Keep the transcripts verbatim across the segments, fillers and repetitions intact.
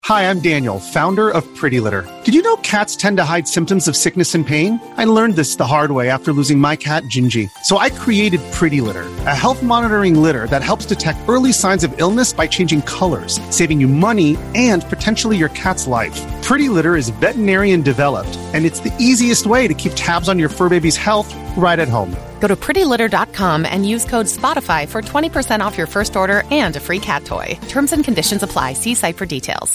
Hi, I'm Daniel, founder of Pretty Litter. Did you know cats tend to hide symptoms of sickness and pain? I learned this the hard way after losing my cat, Gingy. So I created Pretty Litter, a health monitoring litter that helps detect early signs of illness by changing colors, saving you money and potentially your cat's life. Pretty Litter is veterinarian developed, and it's the easiest way to keep tabs on your fur baby's health right at home. Go to pretty litter dot com and use code SPOTIFY for twenty percent off your first order and a free cat toy. Terms and conditions apply. See site for details.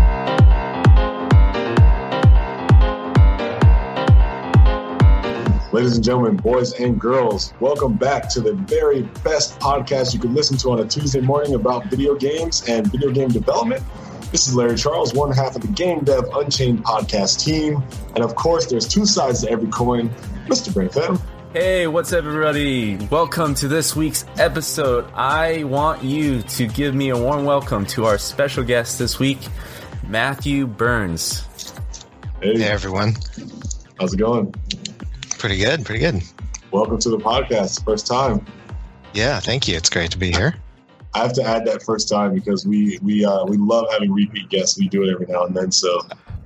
Ladies and gentlemen, boys and girls, welcome back to the very best podcast you can listen to on a Tuesday morning about video games and video game development. This is Larry Charles, one half of the Game Dev Unchained podcast team. And of course, there's two sides to every coin. Mister Brent Fam. Hey, what's up, everybody? Welcome to this week's episode. I want you to give me a warm welcome to our special guest this week, Matthew Burns. Hey, hey everyone. How's it going? Pretty good, pretty good. Welcome to the podcast. First time. Yeah, thank you. It's great to be here. I have to add that first time because we we uh, we love having repeat guests. We do it every now and then. So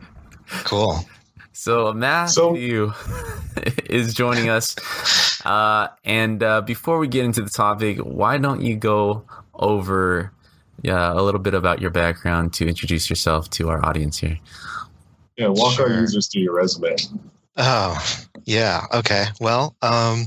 cool. So Matthew so, is joining us. Uh, and uh, before we get into the topic, why don't you go over yeah, a little bit about your background to introduce yourself to our audience here? Yeah, walk sure. our users through your resume. Oh, yeah. Okay. Well, um,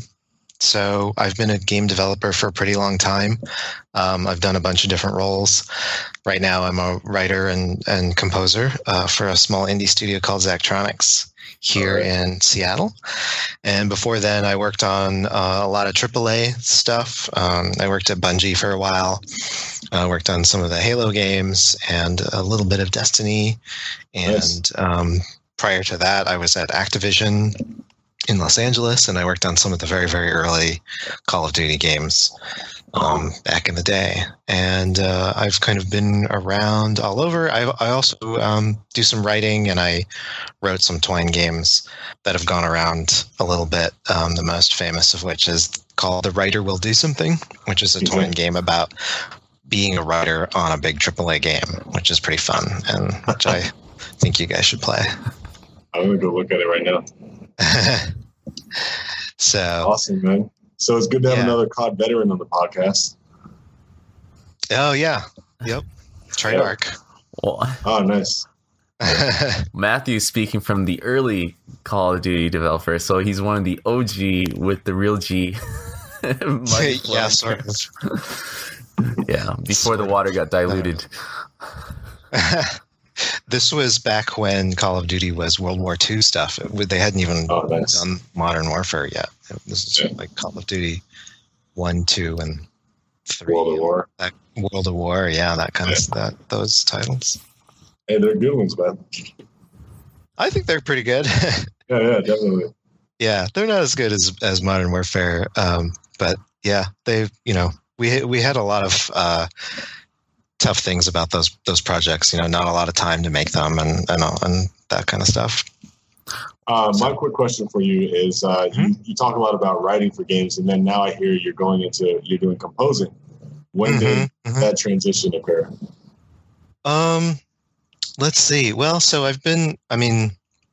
so I've been a game developer for a pretty long time. Um, I've done a bunch of different roles. Right now, I'm a writer and, and composer uh, for a small indie studio called Zachtronics here right. in Seattle. And before then, I worked on uh, a lot of triple A stuff. Um, I worked at Bungie for a while. I uh, worked on some of the Halo games and a little bit of Destiny. And nice. um, prior to that, I was at Activision in Los Angeles, and I worked on some of the very, very early Call of Duty games um, back in the day. And uh, I've kind of been around all over. I, I also um, do some writing, and I wrote some Twine games that have gone around a little bit, um, the most famous of which is called The Writer Will Do Something, which is a Twine game about being a writer on a big triple A game, which is pretty fun, and which I think you guys should play. I'm going to go look at it right now. So awesome, man. So it's good to have yeah. another C O D veteran on the podcast. Oh yeah, yep. Treyarch. Well, oh, nice. Matthew's speaking from the early Call of Duty developer, so he's one of the O G with the real G. Yeah, sort of. Yeah, before the water got diluted. This was back when Call of Duty was World War Two stuff. It, they hadn't even oh, nice. done Modern Warfare yet. This is yeah. like Call of Duty One, Two, and Three. World of War. That, World of War, yeah, that kind yeah. of that those titles. Hey, they're good ones, man. I think they're pretty good. yeah, yeah, definitely. Yeah, they're not as good as as Modern Warfare, um, but yeah, they you know we we had a lot of. Uh, tough things about those those projects, you know, not a lot of time to make them and and, and that kind of stuff. Uh, my quick question for you is, uh, mm-hmm. you, you talk a lot about writing for games, and then now I hear you're going into, you're doing composing. When mm-hmm, did mm-hmm. that transition occur? Um, let's see. Well, so I've been, I mean,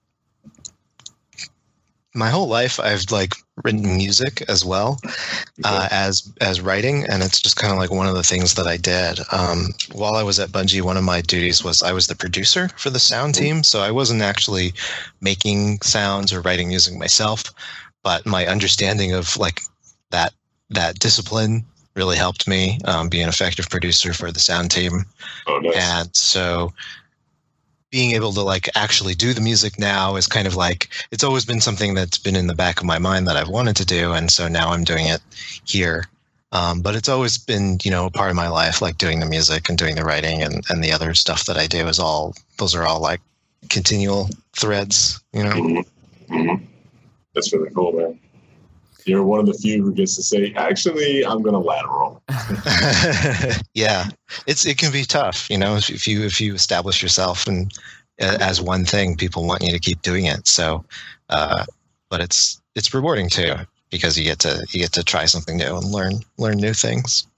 my whole life I've like written music as well uh, as as writing, and it's just kind of like one of the things that I did. Um, while I was at Bungie, one of my duties was I was the producer for the sound team, so I wasn't actually making sounds or writing music myself, but my understanding of like that that discipline really helped me um, be an effective producer for the sound team. Oh, nice. And so being able to like actually do the music now is kind of like, it's always been something that's been in the back of my mind that I've wanted to do. And so now I'm doing it here. Um, but it's always been, you know, a part of my life, like doing the music and doing the writing and, and the other stuff that I do is all, those are all like continual threads, you know? Mm-hmm. Mm-hmm. That's really cool, man. You're one of the few who gets to say, actually, I'm going to lateral. Yeah, it's it can be tough, you know, if, if you if you establish yourself and uh, as one thing, people want you to keep doing it. So, uh, but it's it's rewarding too because you get to you get to try something new and learn learn new things.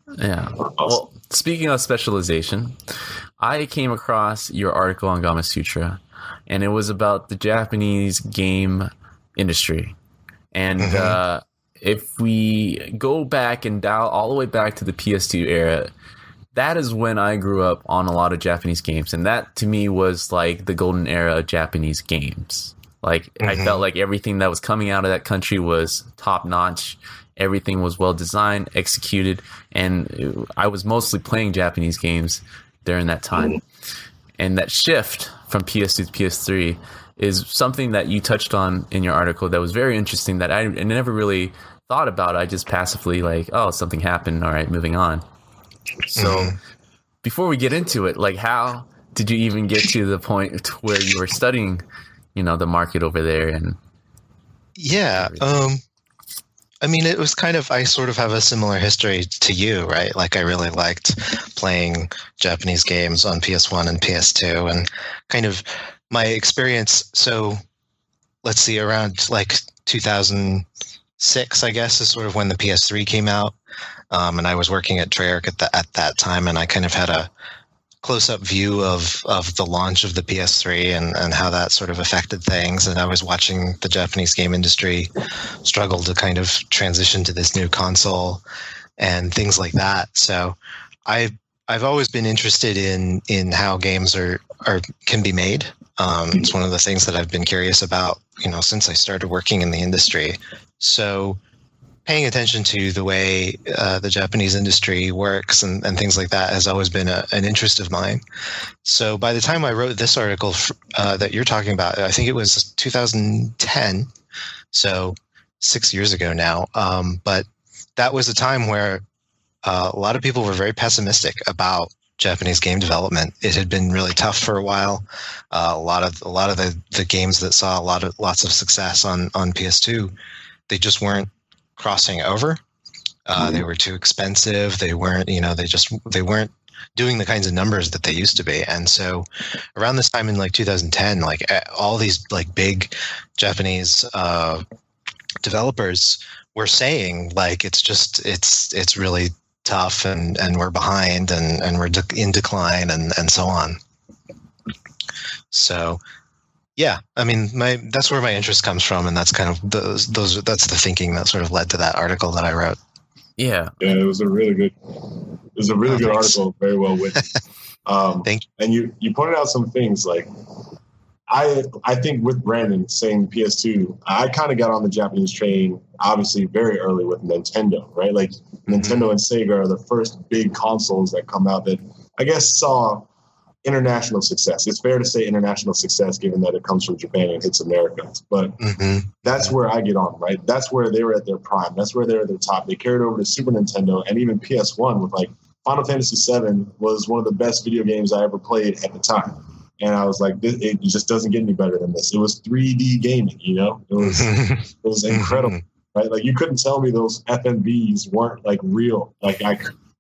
Yeah. Well, speaking of specialization, I came across your article on Gamasutra, and it was about the Japanese game industry. And mm-hmm. uh, if we go back and dial all the way back to the P S two era, that is when I grew up on a lot of Japanese games. And that, to me, was like the golden era of Japanese games. Like, mm-hmm. I felt like everything that was coming out of that country was top-notch. Everything was well-designed, executed, and I was mostly playing Japanese games during that time. Mm-hmm. And that shift from P S two to P S three is something that you touched on in your article that was very interesting that I, I never really thought about. I just passively like, oh, something happened. All right, moving on. So mm-hmm. before we get into it, like, how did you even get to the point where you were studying, you know, the market over there? And yeah, um, I mean, it was kind of, I sort of have a similar history to you, right? Like, I really liked playing Japanese games on P S one and P S two, and kind of my experience. So let's see, around like two thousand six, I guess, is sort of when the P S three came out. Um, and I was working at Treyarch at, the, at that time, and I kind of had a close-up view of, of the launch of the P S three and, and how that sort of affected things. And I was watching the Japanese game industry struggle to kind of transition to this new console and things like that. So I, I've always been interested in, in how games are, are can be made. Um, it's one of the things that I've been curious about, you know, since I started working in the industry. So paying attention to the way uh, the Japanese industry works and, and things like that has always been a, an interest of mine. So by the time I wrote this article uh, that you're talking about, I think it was two thousand ten, so six years ago now. Um, but that was a time where uh, a lot of people were very pessimistic about Japanese game development. It had been really tough for a while. Uh, a lot of a lot of the, the games that saw a lot of lots of success on on P S two, they just weren't crossing over. Uh, mm-hmm. They were too expensive. They weren't, you know, they just, they weren't doing the kinds of numbers that they used to be. And so around this time in like two thousand ten, like all these like big Japanese uh, developers were saying like, it's just, it's, it's really tough and, and we're behind and, and we're de- in decline and, and so on. So yeah, I mean, my that's where my interest comes from, and that's kind of those those that's the thinking that sort of led to that article that I wrote. Yeah, yeah, it was a really good, it was a really oh, good thanks. article, very well written. Um, Thank you. And you you pointed out some things like I I think with Brandon saying P S two, I kind of got on the Japanese train obviously very early with Nintendo, right? Like mm-hmm. Nintendo and Sega are the first big consoles that come out that I guess saw international success. It's fair to say international success, given that it comes from Japan and hits America. But mm-hmm. that's where I get on, right? That's where they were at their prime. That's where they were at their top. They carried over to Super Nintendo and even P S one with like Final Fantasy seven was one of the best video games I ever played at the time. And I was like, it just doesn't get any better than this. It was three D gaming, you know? It was it was incredible, right? Like you couldn't tell me those F M Vs weren't like real. Like I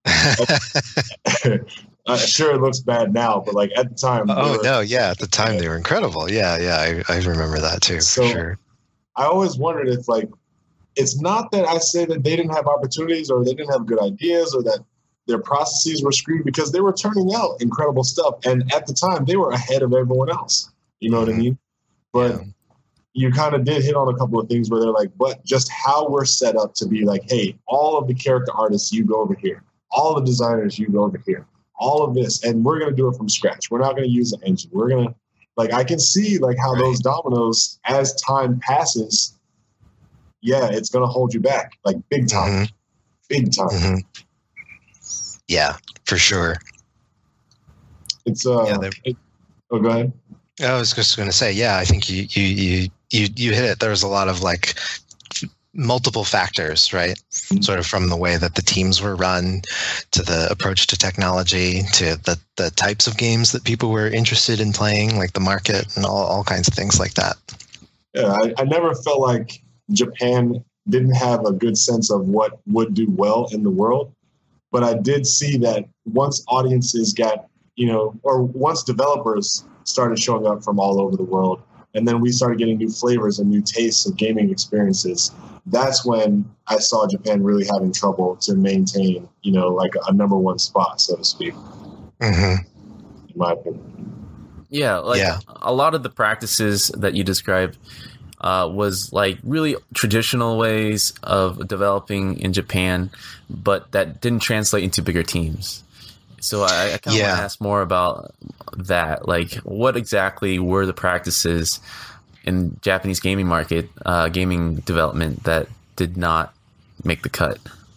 Uh, sure, it looks bad now, but like at the time. Oh were, no, yeah, at the time they were incredible. Yeah, yeah, I, I remember that too. So for sure. I always wondered if like, it's not that I say that they didn't have opportunities or they didn't have good ideas or that their processes were screwed, because they were turning out incredible stuff, and at the time they were ahead of everyone else. You know mm-hmm. what I mean? But yeah. you kind of did hit on a couple of things where they're like, but just how we're set up to be like, hey, all of the character artists, you go over here. All the designers, you go over here. All of this, and we're going to do it from scratch. We're not going to use an engine. We're going to, like, I can see like how right. those dominoes, as time passes, yeah, it's going to hold you back, like big time, mm-hmm. big time. Mm-hmm. Yeah, for sure. It's uh, yeah, it, oh, go ahead. I was just going to say, yeah, I think you you you you you hit it. There was a lot of like multiple factors, right? Mm-hmm. Sort of from the way that the teams were run to the approach to technology to the, the types of games that people were interested in playing, like the market and all, all kinds of things like that. Yeah, I, I never felt like Japan didn't have a good sense of what would do well in the world. But I did see that once audiences got, you know, or once developers started showing up from all over the world, and then we started getting new flavors and new tastes of gaming experiences. That's when I saw Japan really having trouble to maintain, you know, like a, a number one spot, so to speak. Mm-hmm. In my opinion. Yeah, like yeah. a lot of the practices that you described uh, was like really traditional ways of developing in Japan, but that didn't translate into bigger teams. So I, I kind of yeah. want to ask more about that. Like, what exactly were the practices in Japanese gaming market, uh, gaming development that did not make the cut?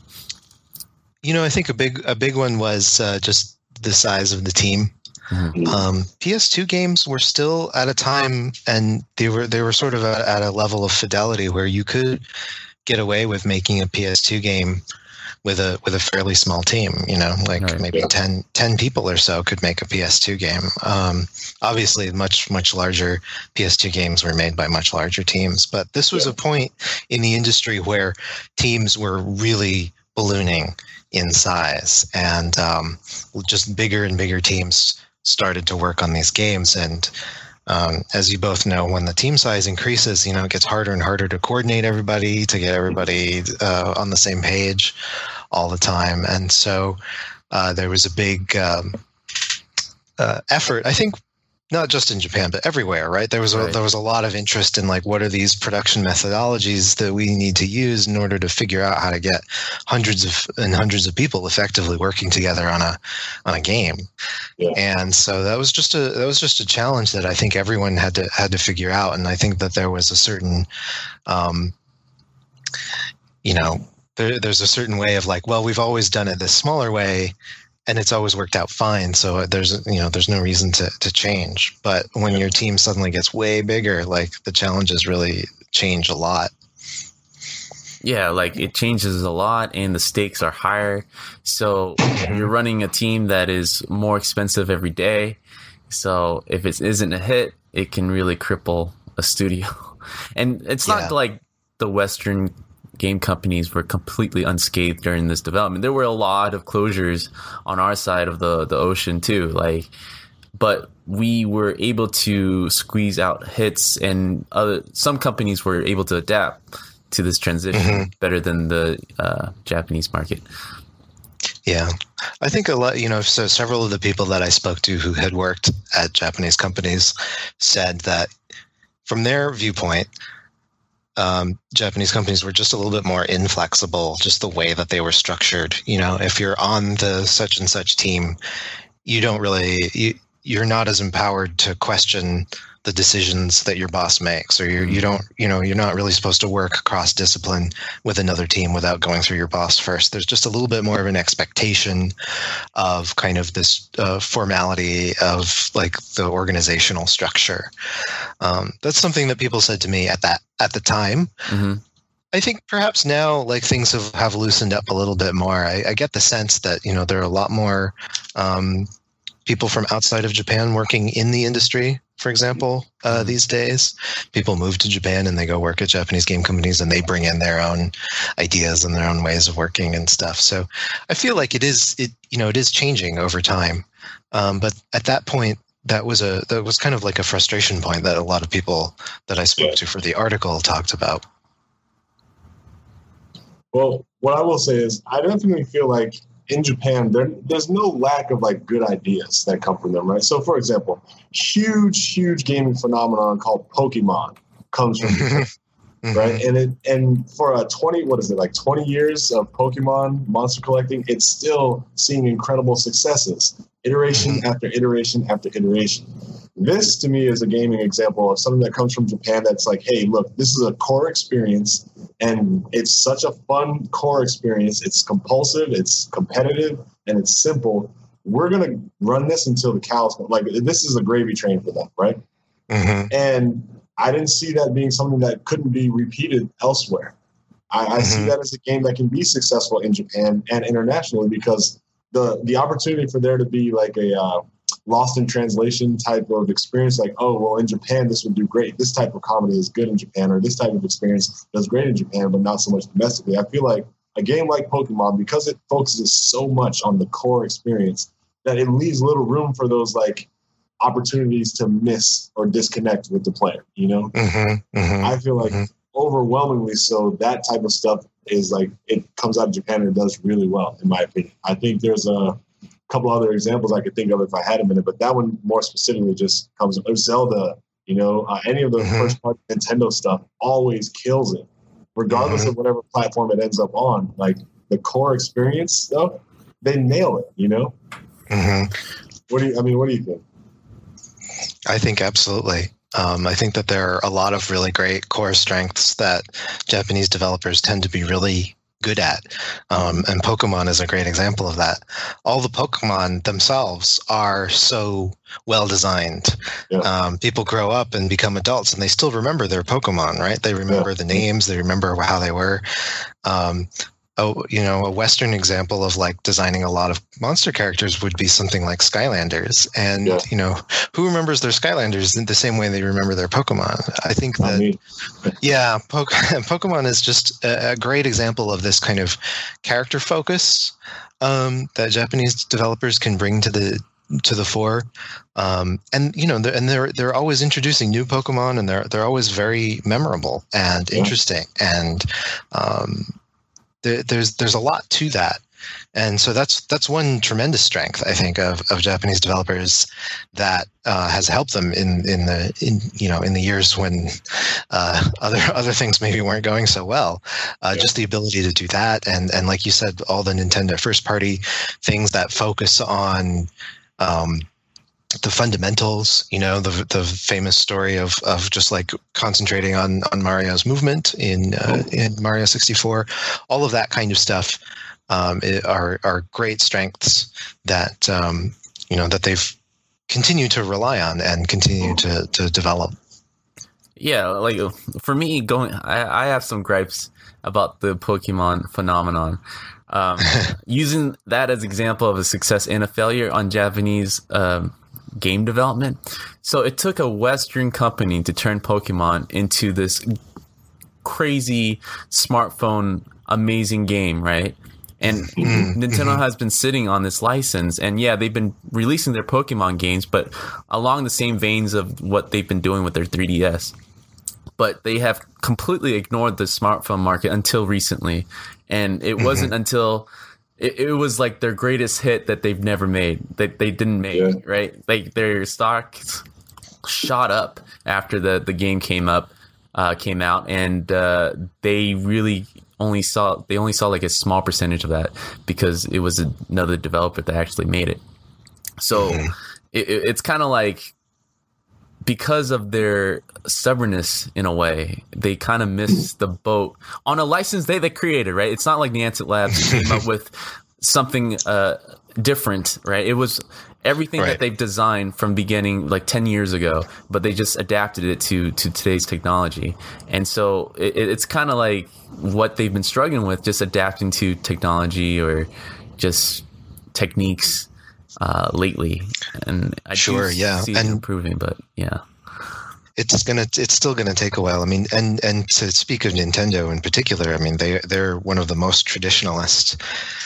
You know, I think a big a big one was uh, just the size of the team. Mm-hmm. Um, P S two games were still at a time, and they were they were sort of at, at a level of fidelity where you could get away with making a P S two game with a with a fairly small team. You know, like right. maybe yeah. ten, ten people or so could make a P S two game. Um, obviously, much much larger P S two games were made by much larger teams, but this was yeah. a point in the industry where teams were really ballooning in size, and um, just bigger and bigger teams started to work on these games. And um, as you both know, when the team size increases, you know, it gets harder and harder to coordinate everybody, to get everybody uh, on the same page all the time. And so uh, there was a big um, uh, effort, I think, not just in Japan, but everywhere, right? There was a, right. there was a lot of interest in like, what are these production methodologies that we need to use in order to figure out how to get hundreds of and hundreds of people effectively working together on a on a game. Yeah. And so that was just a that was just a challenge that I think everyone had to had to figure out. And I think that there was a certain, um, you know, there, there's a certain way of like, well, we've always done it this smaller way, and it's always worked out fine. So there's, you know, there's no reason to, to change. But when your team suddenly gets way bigger, like the challenges really change a lot. Yeah, like it changes a lot and the stakes are higher. So you're running a team that is more expensive every day. So if it isn't a hit, it can really cripple a studio. And it's not yeah. like the Western game companies were completely unscathed during this development. There were a lot of closures on our side of the, the ocean too. Like, but we were able to squeeze out hits, and other some companies were able to adapt to this transition mm-hmm. better than the uh, Japanese market. Yeah, I think a lot. You know, so several of the people that I spoke to who had worked at Japanese companies said that from their viewpoint, Um, Japanese companies were just a little bit more inflexible, just the way that they were structured. You know, if you're on the such and such team, you don't really, you, you're not as empowered to question the decisions that your boss makes, or you're, you don't, you know, you're not really supposed to work cross discipline with another team without going through your boss first. There's just a little bit more of an expectation of kind of this uh, formality of like the organizational structure. Um, that's something that people said to me at that, at the time. Mm-hmm. I think perhaps now, like things have, have loosened up a little bit more. I, I get the sense that, you know, there are a lot more um, people from outside of Japan working in the industry, for example, uh, mm-hmm. these days. People move to Japan and they go work at Japanese game companies, and they bring in their own ideas and their own ways of working and stuff. So I feel like it is, it you know, it is changing over time. Um, but at that point, that was a that was kind of like a frustration point that a lot of people that I spoke to for the article talked about. Well, what I will say is I definitely feel like in Japan, there, there's no lack of like good ideas that come from them, right? So, for example, huge, huge gaming phenomenon called Pokemon comes from Japan, mm-hmm. right? And it and for a twenty, what is it, like twenty years of Pokemon monster collecting, it's still seeing incredible successes, iteration mm-hmm. after iteration after iteration. This, to me, is a gaming example of something that comes from Japan that's like, hey, look, this is a core experience, and it's such a fun core experience. It's compulsive, it's competitive, and it's simple. We're going to run this until the cows come. Like, this is a gravy train for them, right? Mm-hmm. And I didn't see that being something that couldn't be repeated elsewhere. I, mm-hmm. I see that as a game that can be successful in Japan and internationally, because the the opportunity for there to be like a uh, lost in translation type of experience, like, oh, well, in Japan, this would do great. This type of comedy is good in Japan, or this type of experience does great in Japan, but not so much domestically. I feel like a game like Pokemon, because it focuses so much on the core experience, that it leaves little room for those like opportunities to miss or disconnect with the player, you know? Mm-hmm, mm-hmm, I feel like mm-hmm. overwhelmingly so that type of stuff is like, it comes out of Japan and it does really well, in my opinion. I think there's a couple other examples I could think of if I had a minute, but that one more specifically just comes up. Zelda, you know, uh, any of the mm-hmm. first party Nintendo stuff always kills it, regardless mm-hmm. of whatever platform it ends up on. Like the core experience stuff, they nail it, you know? Mm-hmm. What do you, I mean, what do you think? I think absolutely. Um, I think that there are a lot of really great core strengths that Japanese developers tend to be really good at. Um, and Pokemon is a great example of that. All the Pokemon themselves are so well designed. Yeah. Um, people grow up and become adults and they still remember their Pokemon, right? They remember yeah. the names, they remember how they were. Um, Oh, you know, a Western example of like designing a lot of monster characters would be something like Skylanders. And, yeah. you know, who remembers their Skylanders in the same way they remember their Pokemon? I think that, yeah, po- Pokemon is just a, a great example of this kind of character focus um, that Japanese developers can bring to the to the fore. Um, and, you know, they're, and they're, they're always introducing new Pokemon and they're, they're always very memorable and yeah. interesting. And, um, There's there's a lot to that, and so that's that's one tremendous strength I think of, of Japanese developers that uh, has helped them in, in the in you know in the years when uh, other other things maybe weren't going so well. Uh, yeah. Just the ability to do that, and and like you said, all the Nintendo first party things that focus on. Um, the fundamentals, you know, the the famous story of of just like concentrating on on Mario's movement in uh, in Mario sixty-four, all of that kind of stuff um, are are great strengths that um, you know that they've continued to rely on and continue to to develop. Yeah, like for me, going, I, I have some gripes about the Pokemon phenomenon. Um, using that as example of a success and a failure on Japanese. Um, game development. So it took a Western company to turn Pokemon into this crazy smartphone amazing game, right? And mm-hmm. Nintendo has been sitting on this license, and yeah, they've been releasing their Pokemon games, but along the same veins of what they've been doing with their three D S. But they have completely ignored the smartphone market until recently, and it mm-hmm. wasn't until It, it was like their greatest hit that they've never made, that they didn't make, yeah. right? Like their stock shot up after the, the game came up, uh, came out, and uh, they really only saw they only saw like a small percentage of that because it was another developer that actually made it. So mm-hmm. it, it's kind of like because of their stubbornness in a way, they kind of missed the boat on a license they, they created, right? It's not like Niantic Labs came up with something uh, different, right? It was everything right. that they've designed from beginning like ten years ago, but they just adapted it to, to today's technology. And so it, it's kind of like what they've been struggling with, just adapting to technology or just techniques uh, lately. And I sure, do yeah. see it and improving, but yeah. It's gonna. It's still gonna take a while. I mean, and and to speak of Nintendo in particular, I mean, they they're one of the most traditionalist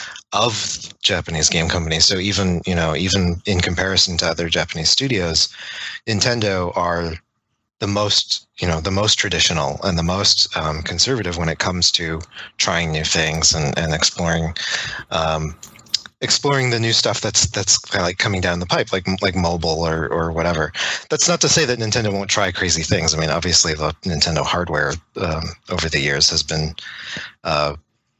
of Japanese game companies. So even you know, even in comparison to other Japanese studios, Nintendo are the most you know the most traditional and the most um, conservative when it comes to trying new things and and exploring. Um, exploring the new stuff that's that's kind of like coming down the pipe, like like mobile or or whatever. That's not to say that Nintendo won't try crazy things. I mean, obviously the Nintendo hardware um, over the years has been uh,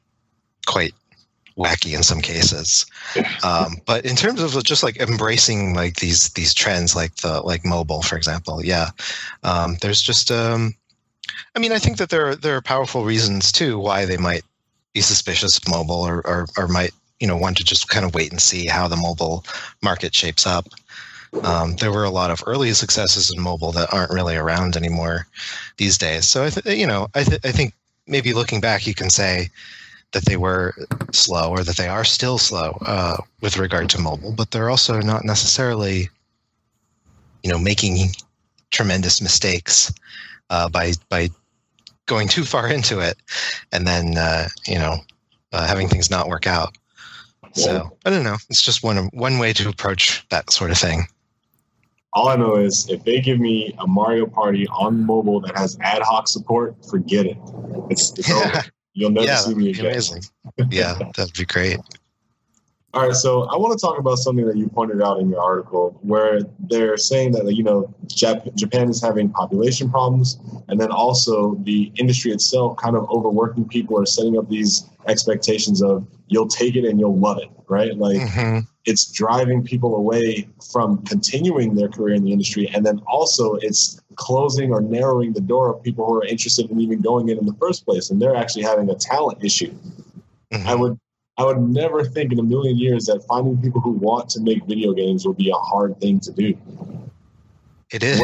quite wacky in some cases. Um, but in terms of just like embracing like these these trends, like the like mobile, for example, yeah, um, there's just. Um, I mean, I think that there are, there are powerful reasons too why they might be suspicious of mobile or or, or might. You know, want to just kind of wait and see how the mobile market shapes up. Um, there were a lot of early successes in mobile that aren't really around anymore these days. So I, th- you know, I, th- I think maybe looking back, you can say that they were slow or that they are still slow uh, with regard to mobile, but they're also not necessarily, you know, making tremendous mistakes uh, by by going too far into it and then uh, you know uh, having things not work out. So I don't know. It's just one one way to approach that sort of thing. All I know is if they give me a Mario Party on mobile that has ad hoc support, forget it. It's, it's over. You'll never yeah, see me again. Amazing. Yeah, that'd be great. All right, so I want to talk about something that you pointed out in your article where they're saying that, you know, Jap- Japan is having population problems, and then also the industry itself kind of overworking people or setting up these expectations of you'll take it and you'll love it, right? Like mm-hmm. It's driving people away from continuing their career in the industry, and then also it's closing or narrowing the door of people who are interested in even going in in the first place, and they're actually having a talent issue. Mm-hmm. I would I would never think in a million years that finding people who want to make video games will be a hard thing to do. It is.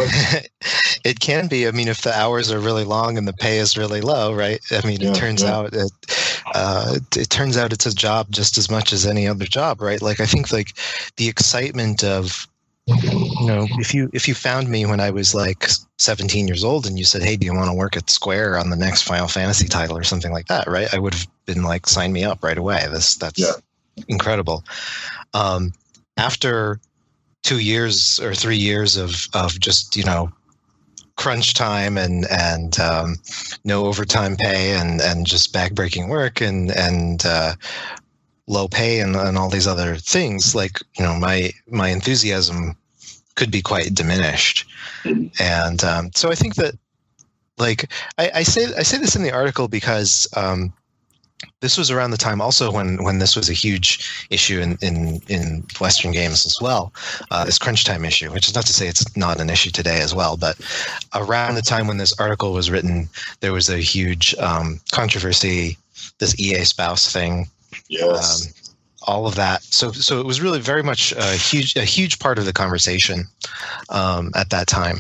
It can be. I mean, if the hours are really long and the pay is really low, right? I mean, yeah, it turns yeah. out it, uh, it turns out it's a job just as much as any other job, right? Like, I think like the excitement of, you know, if you if you found me when I was like seventeen years old and you said, "Hey, do you want to work at Square on the next Final Fantasy title or something like that?" Right? I would have been like, "Sign me up right away." This that's yeah. incredible. Um, after two years or three years of of just, you know, crunch time and and um, no overtime pay and and just backbreaking work and and uh, low pay and, and all these other things, like, you know, my my enthusiasm could be quite diminished. And um, so I think that, like, I, I say I say this in the article because um, this was around the time also when when this was a huge issue in in, in Western games as well, uh, this crunch time issue, which is not to say it's not an issue today as well, but around the time when this article was written, there was a huge um, controversy, this E A spouse thing. Yes. Um, all of that. So, so it was really very much a huge, a huge part of the conversation um, at that time.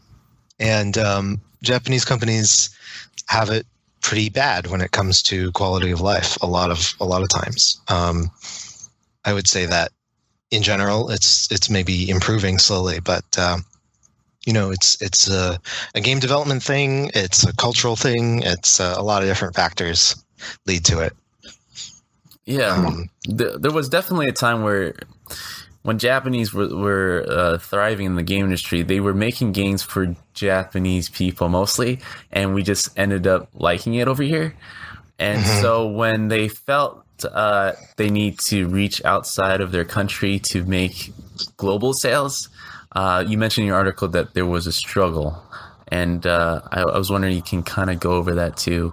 And um, Japanese companies have it pretty bad when it comes to quality of life. A lot of, a lot of times, um, I would say that in general, it's it's maybe improving slowly, but um, you know, it's it's a, a game development thing. It's a cultural thing. It's a, a lot of different factors lead to it. Yeah, um, th- there was definitely a time where when Japanese were, were uh, thriving in the game industry, they were making games for Japanese people mostly, and we just ended up liking it over here. And mm-hmm. so when they felt uh, they need to reach outside of their country to make global sales, uh, you mentioned in your article that there was a struggle. And uh, I, I was wondering, you can kind of go over that too,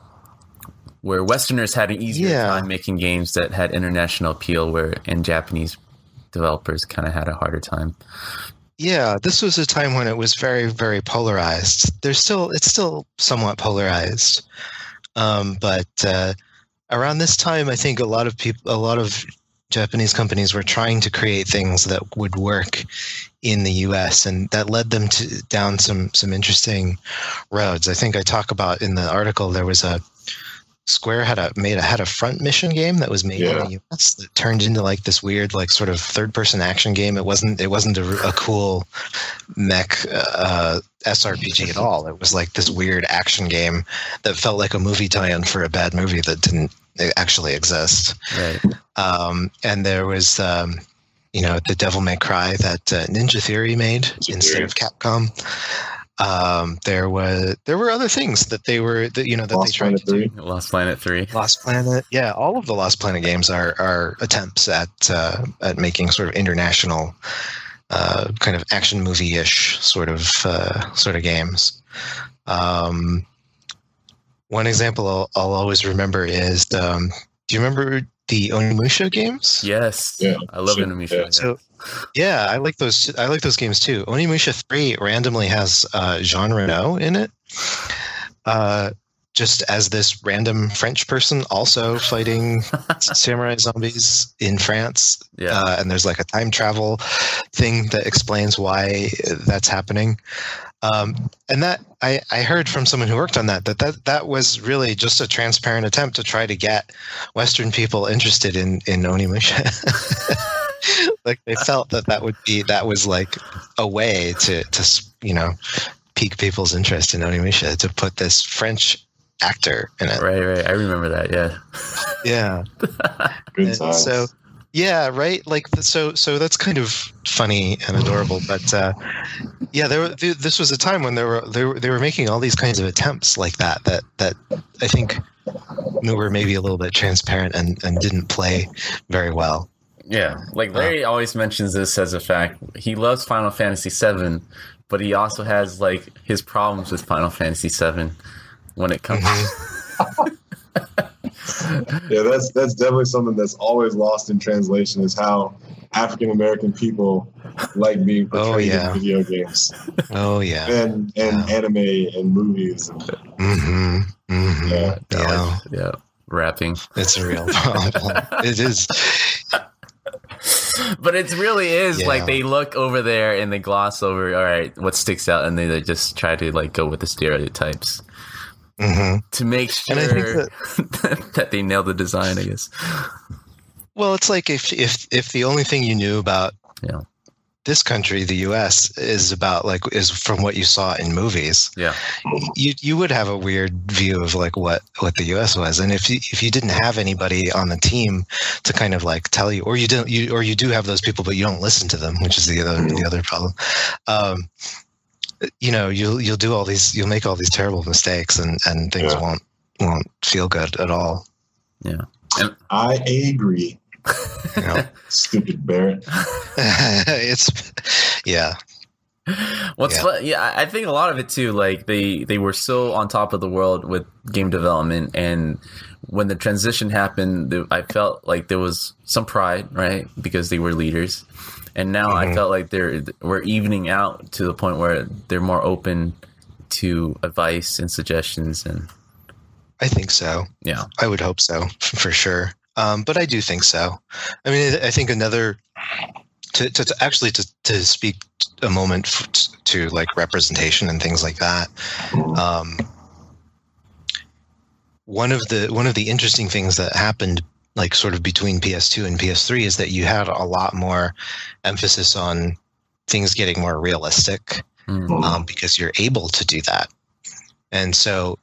where Westerners had an easier yeah. time making games that had international appeal, where and Japanese developers kind of had a harder time. Yeah, this was a time when it was very, very polarized. There's still, it's still somewhat polarized, um, but uh, around this time, I think a lot of people, a lot of Japanese companies were trying to create things that would work in the U S, and that led them to down some some interesting roads. I think I talk about in the article there was a Square had a made a had a front mission game that was made yeah. in the U S that turned into like this weird, like sort of third person action game. It wasn't it wasn't a, a cool mech uh, S R P G at all. It was like this weird action game that felt like a movie tie-in for a bad movie that didn't actually exist. Right. Um, and there was um, you know, the Devil May Cry that uh, Ninja Theory made Ninja instead Theory. of Capcom. Um, there was there were other things that they were that you know that Lost they tried Planet to three. do. Lost Planet three. Lost Planet, yeah, all of the Lost Planet games are are attempts at uh, at making sort of international uh, kind of action movie-ish sort of uh, sort of games. Um, one example I'll, I'll always remember is um, do you remember the Onimusha games? Yes, yeah, I love sure. Onimusha. Yeah. So, yeah, I like those. I like those games too. Onimusha three randomly has uh, Jean Reno in it, uh, just as this random French person also fighting samurai zombies in France. Yeah, uh, and there's like a time travel thing that explains why that's happening. Um, and that I, I heard from someone who worked on that, that that that was really just a transparent attempt to try to get Western people interested in in Onimusha. Like they felt that that would be that was like a way to to you know pique people's interest in Onimusha, to put this French actor in it. Right, right. I remember that. Yeah, yeah. Good And times. so Yeah, right. Like so, so that's kind of funny and adorable. But uh, yeah, there. Were, this was a time when they were they were they were making all these kinds of attempts like that. That that I think were maybe a little bit transparent and, and didn't play very well. Yeah, like Larry uh, always mentions this as a fact. He loves Final Fantasy seven, but he also has like his problems with Final Fantasy seven when it comes. Mm-hmm. Yeah, that's that's definitely something that's always lost in translation is how African American people like being portrayed oh, yeah. in video games. Oh yeah, and and yeah. anime and movies. And, mm-hmm. Mm-hmm. Yeah, yeah, yeah. Rapping. It's a real problem. It is. But it really is yeah. like they look over there and they gloss over. All right, what sticks out, and they, they just try to like go with the stereotypes. Mm-hmm. To make sure that, that they nail the design, I guess. Well, it's like if if if the only thing you knew about yeah. this country, the U S, is about like is from what you saw in movies. Yeah, you you would have a weird view of like what, what the U S was, and if you if you didn't have anybody on the team to kind of like tell you, or you don't, you or you do have those people, but you don't listen to them, which is the other the other problem. Um, you know, you'll you'll do all these, you'll make all these terrible mistakes, and, and things yeah. won't won't feel good at all. Yeah, and I agree. You know? Stupid Barrett. It's yeah. What's yeah. Fun, yeah, I think a lot of it too. Like they they were so on top of the world with game development, and when the transition happened, I felt like there was some pride, right? Because they were leaders. And now mm-hmm. I felt like they're we're evening out to the point where they're more open to advice and suggestions. And I think so. Yeah, I would hope so for sure. Um, but I do think so. I mean, I think another to, to, to actually to, to speak a moment to, to like representation and things like that. Um, one of the one of the interesting things that happened, like sort of between P S two and P S three, is that you had a lot more emphasis on things getting more realistic mm-hmm. um, because you're able to do that. And so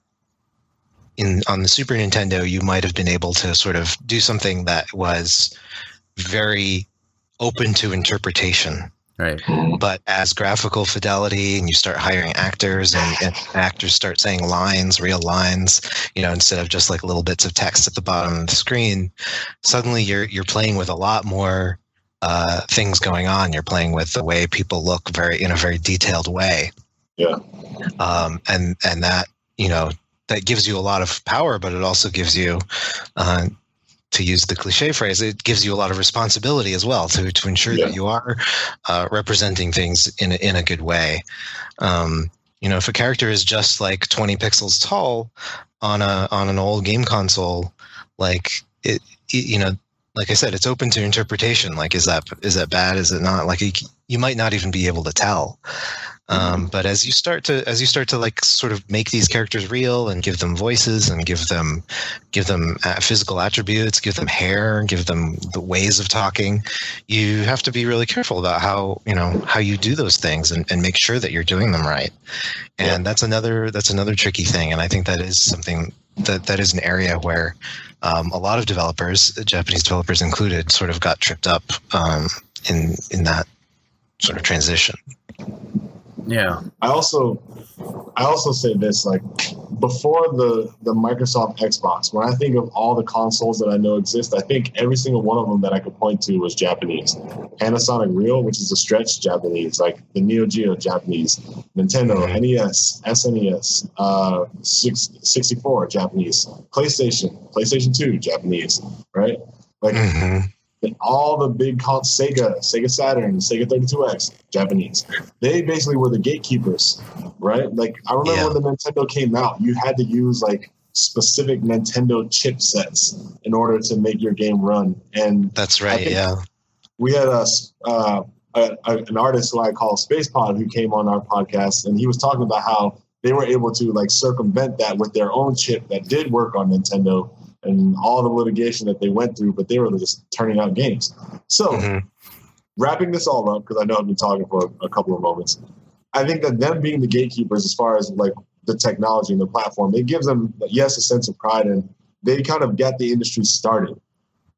in on the Super Nintendo, you might have been able to sort of do something that was very open to interpretation. Right. But as graphical fidelity, and you start hiring actors, and, and actors start saying lines, real lines, you know, instead of just like little bits of text at the bottom of the screen, suddenly you're you're playing with a lot more uh, things going on. You're playing with the way people look very in a very detailed way. Yeah. Um, and and that you know that gives you a lot of power, but it also gives you. Uh, to use the cliche phrase, it gives you a lot of responsibility as well to, to ensure yeah. that you are uh, representing things in a, in a good way. Um, you know, if a character is just like twenty pixels tall on a on an old game console, like it, it you know, like I said, it's open to interpretation. Like, is that is that bad? Is it not? Like, you, you might not even be able to tell. Um, but as you start to, as you start to like sort of make these characters real and give them voices and give them, give them uh, physical attributes, give them hair, give them the ways of talking, you have to be really careful about how, you know, how you do those things and, and make sure that you're doing them right. And that's another, that's another tricky thing. And I think that is something that, that is an area where um, a lot of developers, Japanese developers included, sort of got tripped up um, in, in that sort of transition. Yeah. I also, I also say this, like before the, the Microsoft Xbox, when I think of all the consoles that I know exist, I think every single one of them that I could point to was Japanese. Panasonic Real, which is a stretch, Japanese. Like the Neo Geo, Japanese. Nintendo, N E S, S N E S, uh, sixty-four, Japanese. PlayStation, PlayStation two, Japanese. Right? Like. Mm-hmm. And all the big cons, Sega, Sega Saturn, Sega thirty-two X, Japanese. They basically were the gatekeepers, right? Like, I remember yeah. when the Nintendo came out, you had to use, like, specific Nintendo chipsets in order to make your game run. And that's right, yeah. We had a, uh, a, a, an artist who I call SpacePod who came on our podcast, and he was talking about how they were able to, like, circumvent that with their own chip that did work on Nintendo, and all the litigation that they went through, but they were just turning out games. So, mm-hmm. wrapping this all up, because I know I've been talking for a couple of moments, I think that them being the gatekeepers as far as like the technology and the platform, it gives them, yes, a sense of pride, and they kind of get the industry started.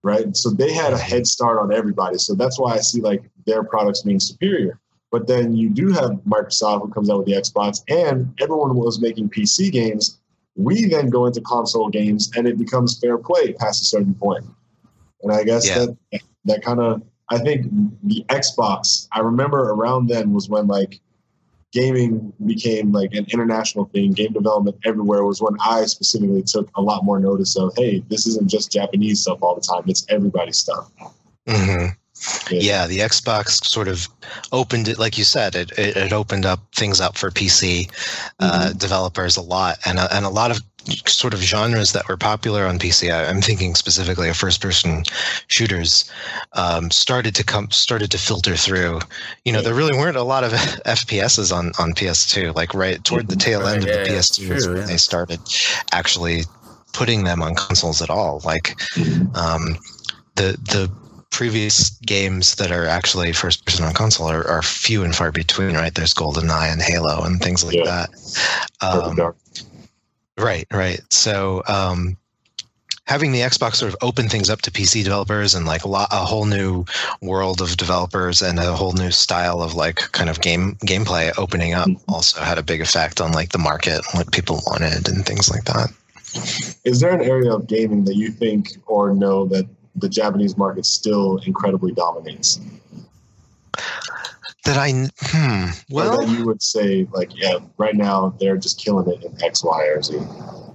right? So they had a head start on everybody. So that's why I see like their products being superior. But then you do have Microsoft who comes out with the Xbox, and everyone was making P C games. We then go into console games, and it becomes fair play past a certain point. And I guess yeah. that that kind of, I think the Xbox, I remember around then was when like gaming became like an international thing. Game development everywhere was when I specifically took a lot more notice of, hey, this isn't just Japanese stuff all the time. It's everybody's stuff. Mm-hmm. Yeah. yeah, the Xbox sort of opened it, like you said, it it, it opened up things up for P C uh, mm-hmm. developers a lot, and a, and a lot of sort of genres that were popular on P C. I, I'm thinking specifically of first-person shooters um, started to come, started to filter through. You know, there really weren't a lot of F P S's on on P S two. Like right toward the tail end yeah, of the P S two true, is when yeah. they started actually putting them on consoles at all. Like um, the the previous games that are actually first person on console are, are few and far between, right? There's GoldenEye and Halo and things like yeah. that. Um, right, right. So um, having the Xbox sort of open things up to P C developers and like a, lot, a whole new world of developers and a whole new style of like kind of game gameplay opening up also had a big effect on like the market, what people wanted and things like that. Is there an area of gaming that you think or know that the Japanese market still incredibly dominates? That I, hmm, well, or that you would say, like, yeah, right now they're just killing it in X, Y, or Z.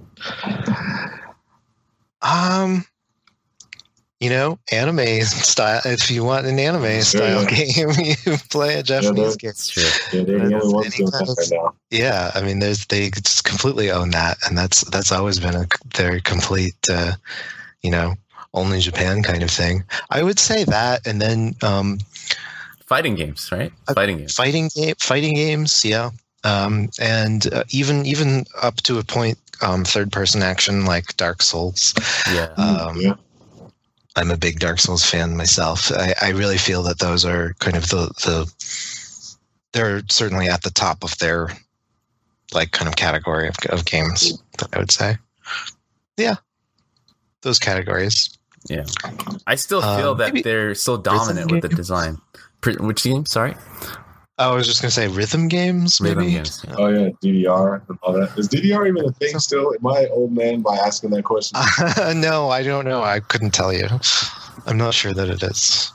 Um, you know, anime style. If you want an anime style yeah, yeah. game, you play a Japanese yeah, game. Yeah, they're the only ones doing that right now. Yeah, I mean, there's they just completely own that, and that's that's always been a their complete, uh, you know. Only Japan kind of thing. I would say that, and then um, fighting games, right? Fighting games, fighting game, fighting games, yeah, um, and uh, even even up to a point, um, third person action like Dark Souls. Yeah. Um, yeah. I'm a big Dark Souls fan myself. I, I really feel that those are kind of the the they're certainly at the top of their like kind of category of, of games. I would say, yeah, those categories. Yeah, I still feel um, that they're so dominant with the design. Which game? Sorry. I was just gonna say rhythm games. Maybe. Rhythm games. Yeah. Oh yeah, D D R and all that. Is D D R even a thing still? Am I old man by asking that question? Uh, no, I don't know. I couldn't tell you. I'm not sure that it is.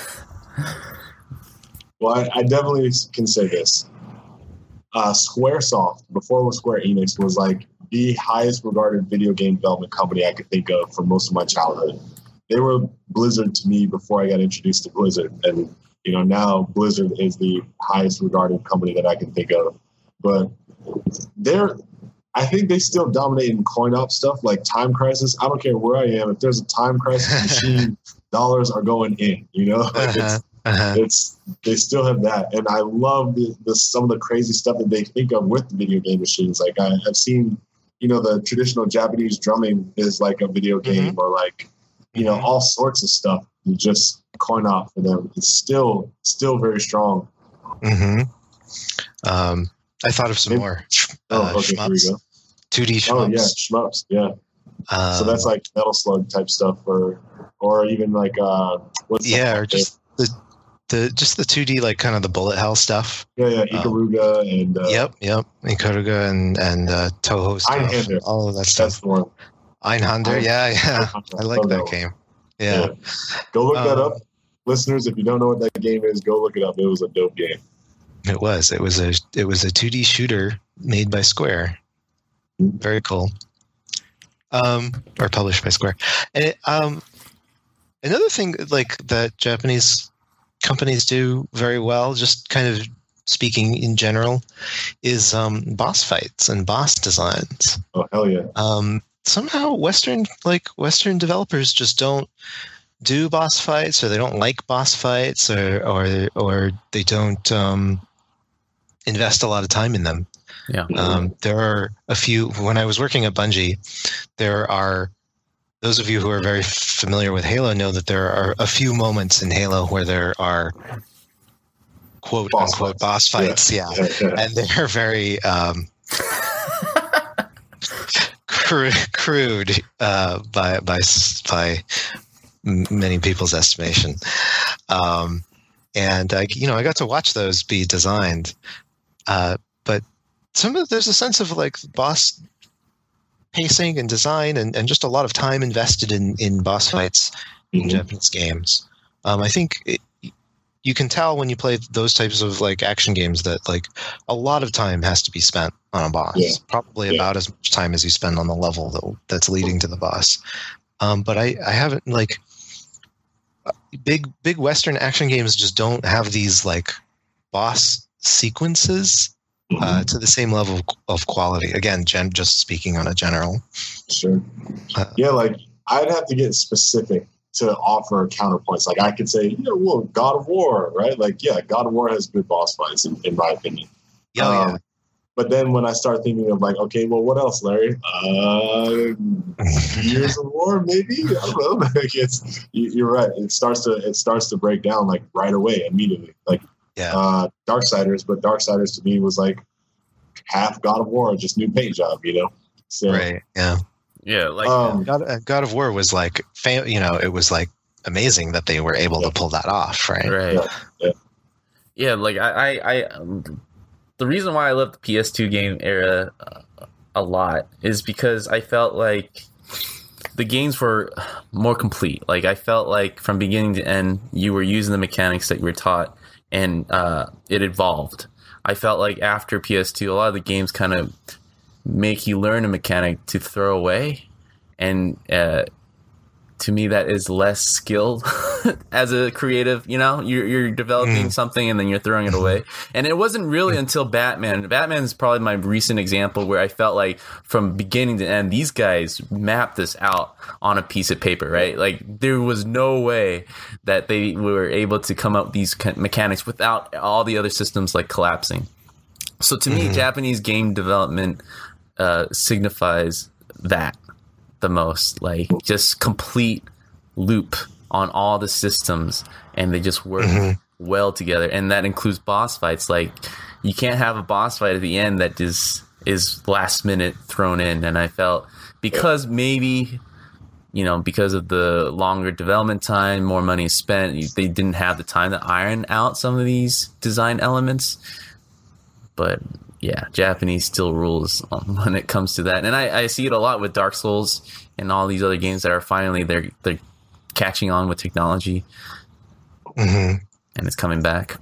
Well, I, I definitely can say this. Uh, SquareSoft, before it was Square Enix, was like the highest regarded video game development company I could think of for most of my childhood. They were Blizzard to me before I got introduced to Blizzard. And, you know, now Blizzard is the highest regarded company that I can think of. But they're, I think they still dominate in coin op stuff like Time Crisis. I don't care where I am. If there's a Time Crisis machine, dollars are going in, you know? Like uh-huh. it's, Uh-huh. It's they still have that, and I love the, the some of the crazy stuff that they think of with the video game machines. Like I, I've seen, you know, the traditional Japanese drumming is like a video game, mm-hmm. or like, you know, all sorts of stuff. You just coin op for them. It's still still very strong. Mm-hmm. Um, I thought of some Maybe, more. Oh, uh, okay, here we go. two D shmups. Oh yeah, shmups. Yeah. Um, so that's like Metal Slug type stuff, or or even like uh, what's yeah, or just the. The just the two D, like kind of the bullet hell stuff. Yeah, yeah, Ikaruga um, and uh, yep, yep, Ikaruga and and uh, Toho stuff, Einhander. all of that That's stuff. the one. Einhander, yeah, yeah, I like that game. Yeah. yeah, go look um, that up, um, listeners. If you don't know what that game is, go look it up. It was a dope game. It was. It was a. It was a two D shooter made by Square. Very cool. Um, or published by Square. And it, um, another thing like that Japanese companies do very well, just kind of speaking in general, is um, boss fights and boss designs. Oh hell yeah! Um, somehow Western like Western developers just don't do boss fights, or they don't like boss fights, or or or they don't um, invest a lot of time in them. Yeah. Um, there are a few. When I was working at Bungie, there are. Those of you who are very familiar with Halo know that there are a few moments in Halo where there are quote boss unquote fights. boss fights, yeah, yeah. yeah, yeah. and they're very um, crude, crude uh, by by by m- many people's estimation. Um, and I, you know, I got to watch those be designed. Uh, but some of there's a sense of like boss pacing and design, and, and just a lot of time invested in in boss fights in mm-hmm. Japanese games. Um, I think it, you can tell when you play those types of like action games that like a lot of time has to be spent on a boss. Yeah. Probably yeah. about as much time as you spend on the level that, that's leading to the boss. Um, but I, I haven't like big big Western action games just don't have these like boss sequences uh, mm-hmm. to the same level of quality. Again, gen, just speaking on a general. Sure. Uh, yeah, like I'd have to get specific to offer counterpoints. Like I could say, you know, well, God of War, right? Like, yeah, God of War has good boss fights, in, in my opinion. Yeah, um, yeah. But then when I start thinking of like, okay, well, what else, Larry? Uh, Gears of War, maybe? I don't know. Like it's, you're right. It starts to it starts to break down like right away, immediately. Like yeah. uh, Darksiders, but Darksiders to me was like half God of War, just new paint job, you know? So, right. Yeah. Yeah, like um, God, God of War was like, fam- you know, it was like amazing that they were able yeah. to pull that off, right? Right. Yeah, yeah. yeah like I, I, I um, the reason why I love the P S two game era uh, a lot is because I felt like the games were more complete. Like I felt like from beginning to end, you were using the mechanics that you were taught, and uh, it evolved. I felt like after P S two, a lot of the games kind of make you learn a mechanic to throw away, and uh, to me that is less skilled as a creative. You know, you're, you're developing mm. something and then you're throwing it away. And it wasn't really until Batman. Batman is probably my recent example where I felt like from beginning to end, these guys mapped this out on a piece of paper, right? Like there was no way that they were able to come up with these mechanics without all the other systems like collapsing. So to mm-hmm. me, Japanese game development uh, signifies that the most, like just complete loop on all the systems, and they just work mm-hmm. well together. And that includes boss fights. Like you can't have a boss fight at the end that is is last minute thrown in. And I felt because maybe, you know, because of the longer development time, more money spent, they didn't have the time to iron out some of these design elements. But yeah, Japanese still rules when it comes to that. And I, I see it a lot with Dark Souls and all these other games that are finally, they're, they're catching on with technology. Mm-hmm. And it's coming back.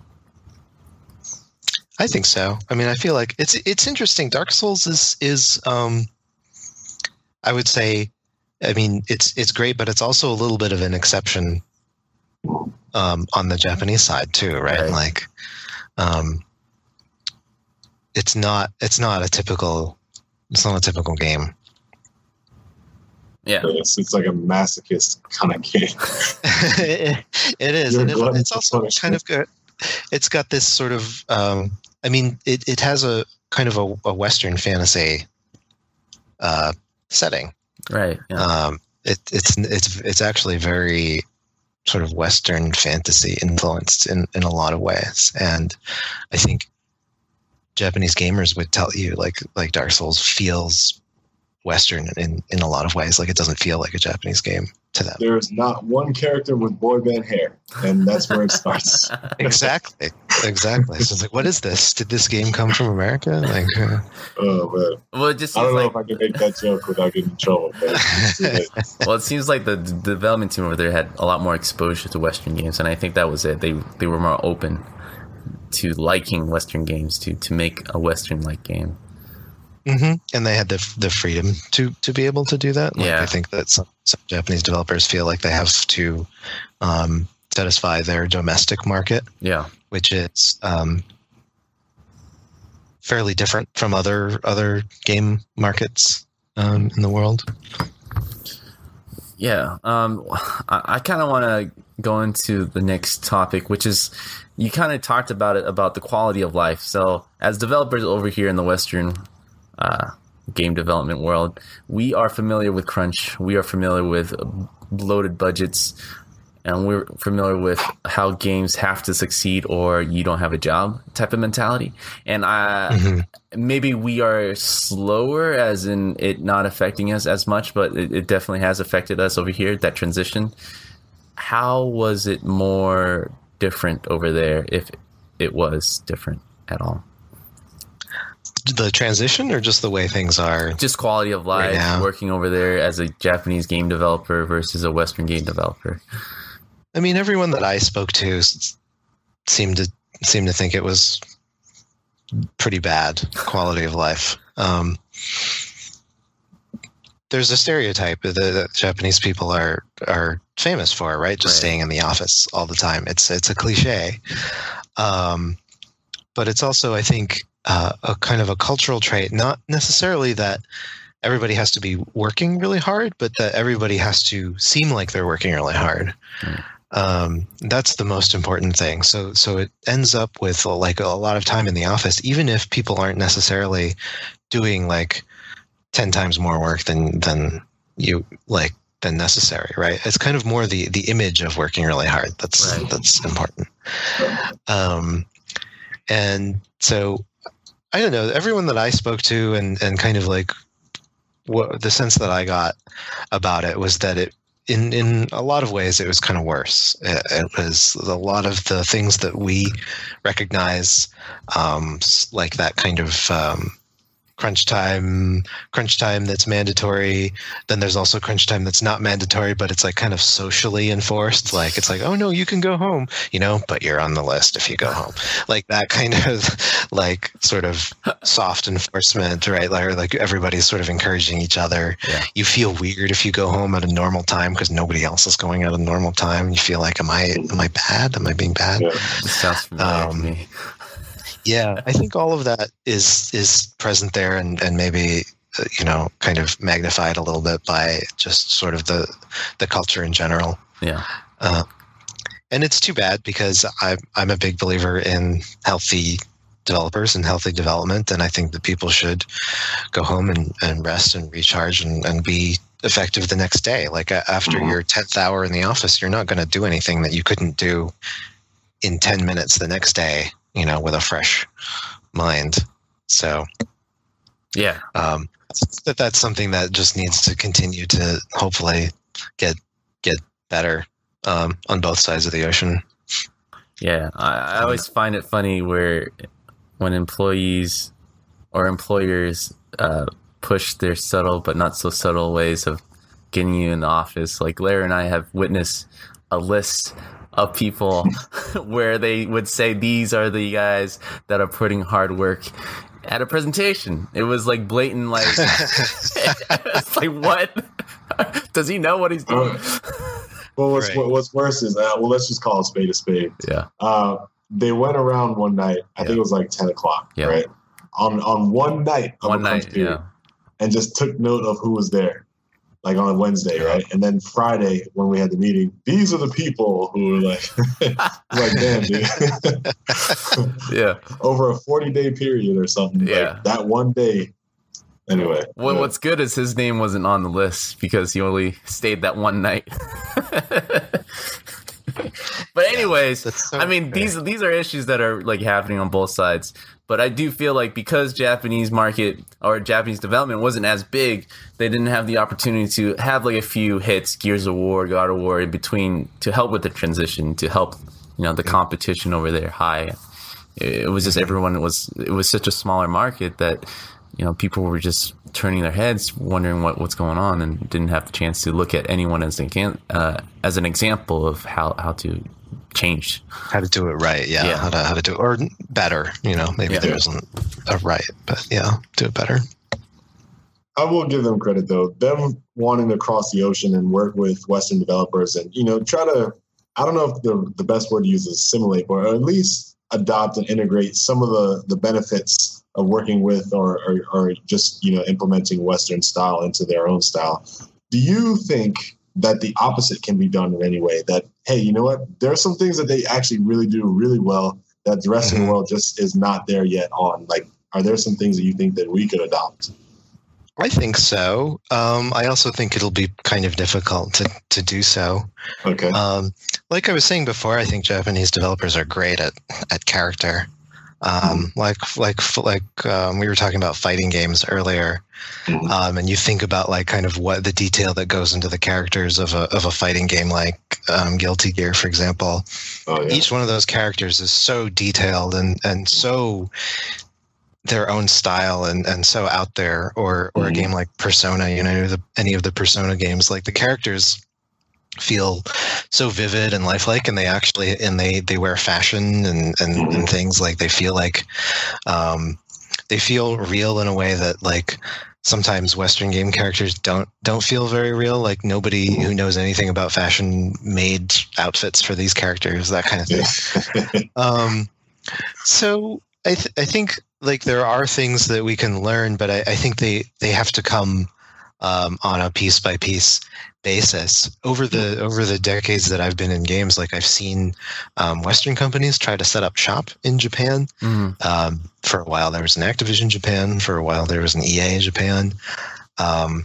I think so. I mean, I feel like it's, it's interesting. Dark Souls is, is, um, I would say, I mean, it's, it's great, but it's also a little bit of an exception, um, on the Japanese side too, right? right. Like, um, It's not. It's not a typical. It's not a typical game. Yeah, it's, it's like a masochist kind of game. it, it is, You're and it, it's also kind of good. It's got this sort of. Um, I mean, it, it has a kind of a, a Western fantasy uh, setting, right? Yeah. Um, it, it's it's it's actually very sort of Western fantasy influenced in, in a lot of ways, and I think Japanese gamers would tell you like like Dark Souls feels Western in, in a lot of ways. Like it doesn't feel like a Japanese game to them. There is not one character with boy band hair, and that's where it starts. Exactly, exactly. So it's like, what is this? Did this game come from America? Like, uh, oh man. Well, it just I don't know like, if I can make that joke without getting in trouble. Well, it seems like the d- development team over there had a lot more exposure to Western games, and I think that was it. They they were more open to liking Western games, to to make a Western-like game. Mm-hmm. And they had the the freedom to, to be able to do that. Like, yeah. I think that some, some Japanese developers feel like they have to um, satisfy their domestic market, yeah, which is um, fairly different from other other game markets um, in the world. Yeah, um, I, I kind of want to go into the next topic, which is you kind of talked about it, about the quality of life. So as developers over here in the Western uh, game development world, we are familiar with crunch. We are familiar with bloated budgets, and we're familiar with how games have to succeed or you don't have a job type of mentality. And I, mm-hmm. maybe we are slower as in it not affecting us as much, but it, it definitely has affected us over here, that transition. how was it more different over there, if it was different at all? The transition, or just the way things are? Just quality of life, right, working over there as a Japanese game developer versus a Western game developer. I mean, everyone that I spoke to seemed to seemed to think it was pretty bad quality of life. Um, there's a stereotype that, that Japanese people are are famous for, right? Just right. staying in the office all the time. It's it's a cliche, um, but it's also, I think, uh, a kind of a cultural trait. Not necessarily that everybody has to be working really hard, but that everybody has to seem like they're working really hard. Mm. Um, that's the most important thing. So, so it ends up with like a lot of time in the office, even if people aren't necessarily doing like ten times more work than, than you like than necessary, right? It's kind of more the, the image of working really hard. That's, right. that's important. Um, and so I don't know, everyone that I spoke to and, and kind of like what the sense that I got about it was that it, In in a lot of ways, it was kind of worse. It, it was a lot of the things that we recognize, um, like that kind of um, crunch time, crunch time that's mandatory. Then there's also crunch time that's not mandatory, but it's like kind of socially enforced. Like it's like, oh no, you can go home, you know, but you're on the list if you go home. Like that kind of like sort of soft enforcement, right? Like, like everybody's sort of encouraging each other. Yeah. You feel weird if you go home at a normal time because nobody else is going at a normal time. You feel like, am I, am I bad? Am I being bad? Yeah. This sounds familiar um, to me. Yeah, I think all of that is is present there, and, and maybe uh, you know, kind of magnified a little bit by just sort of the the culture in general. Yeah, uh, and it's too bad because I'm I'm a big believer in healthy developers and healthy development, and I think that people should go home and, and rest and recharge and, and be effective the next day. Like uh, after mm-hmm. your tenth hour in the office, you're not going to do anything that you couldn't do in ten minutes the next day, you know, with a fresh mind. So, yeah, um, that that's something that just needs to continue to hopefully get get better um, on both sides of the ocean. Yeah, I, I always find it funny where when employees or employers uh, push their subtle but not so subtle ways of getting you in the office. Like Larry and I have witnessed a list of people where they would say these are the guys that are putting hard work at a presentation. It was like blatant, like it's like, what? Does he know what he's doing? Well, what's, right. what, what's worse is uh, well, let's just call a spade a spade. Yeah. Uh, they went around one night. I yeah. think it was like ten o'clock. Yeah. Right. On on one night. Of one night. Period, yeah. And just took note of who was there. Like on Wednesday, right? And then Friday, when we had the meeting, these are the people who were like, like, damn, dude. Yeah. Over a forty-day period or something. Yeah. Like, that one day. Anyway. Well, yeah. What's good is his name wasn't on the list because he only stayed that one night. But anyways, yeah, so I mean, fair. these these are issues that are like happening on both sides. But I do feel like because Japanese market or Japanese development wasn't as big, they didn't have the opportunity to have like a few hits, Gears of War, God of War in between to help with the transition, to help, you know, the competition over there high. It was just everyone was it was such a smaller market that, you know, people were just turning their heads, wondering what, what's going on, and didn't have the chance to look at anyone as an uh, as an example of how, how to change, how to do it right. Yeah, yeah. how to how to do it or better. You know, maybe yeah. there isn't a right, but yeah, do it better. I will give them credit though. Them wanting to cross the ocean and work with Western developers, and you know, try to. I don't know if the the best word to use is assimilate, or at least adopt and integrate some of the the benefits of working with or, or or just, you know, implementing Western style into their own style. Do you think that the opposite can be done in any way? That, hey, you know what? There are some things that they actually really do really well that the rest mm-hmm. of the world just is not there yet on. Like, are there some things that you think that we could adopt? I think so. Um, I also think it'll be kind of difficult to, to do so. Okay. Um, like I was saying before, I think Japanese developers are great at, at character. Um, like like like um, we were talking about fighting games earlier, um, and you think about like kind of what the detail that goes into the characters of a of a fighting game like um, Guilty Gear, for example. Oh, yeah. Each one of those characters is so detailed and and so their own style and, and so out there. Or or mm-hmm. a game like Persona, you know, the, any of the Persona games, like the characters feel so vivid and lifelike, and they actually and they they wear fashion and and, mm-hmm. and things, like they feel like um they feel real in a way that like sometimes Western game characters don't don't feel very real. Like nobody who knows anything about fashion made outfits for these characters, that kind of thing. um so I th- I think like there are things that we can learn, but I, I think they they have to come um on a piece by piece basis. Over the over the decades that I've been in games, like I've seen um, Western companies try to set up shop in Japan. Mm. Um, for a while there was an Activision Japan. For a while there was an E A Japan. Um,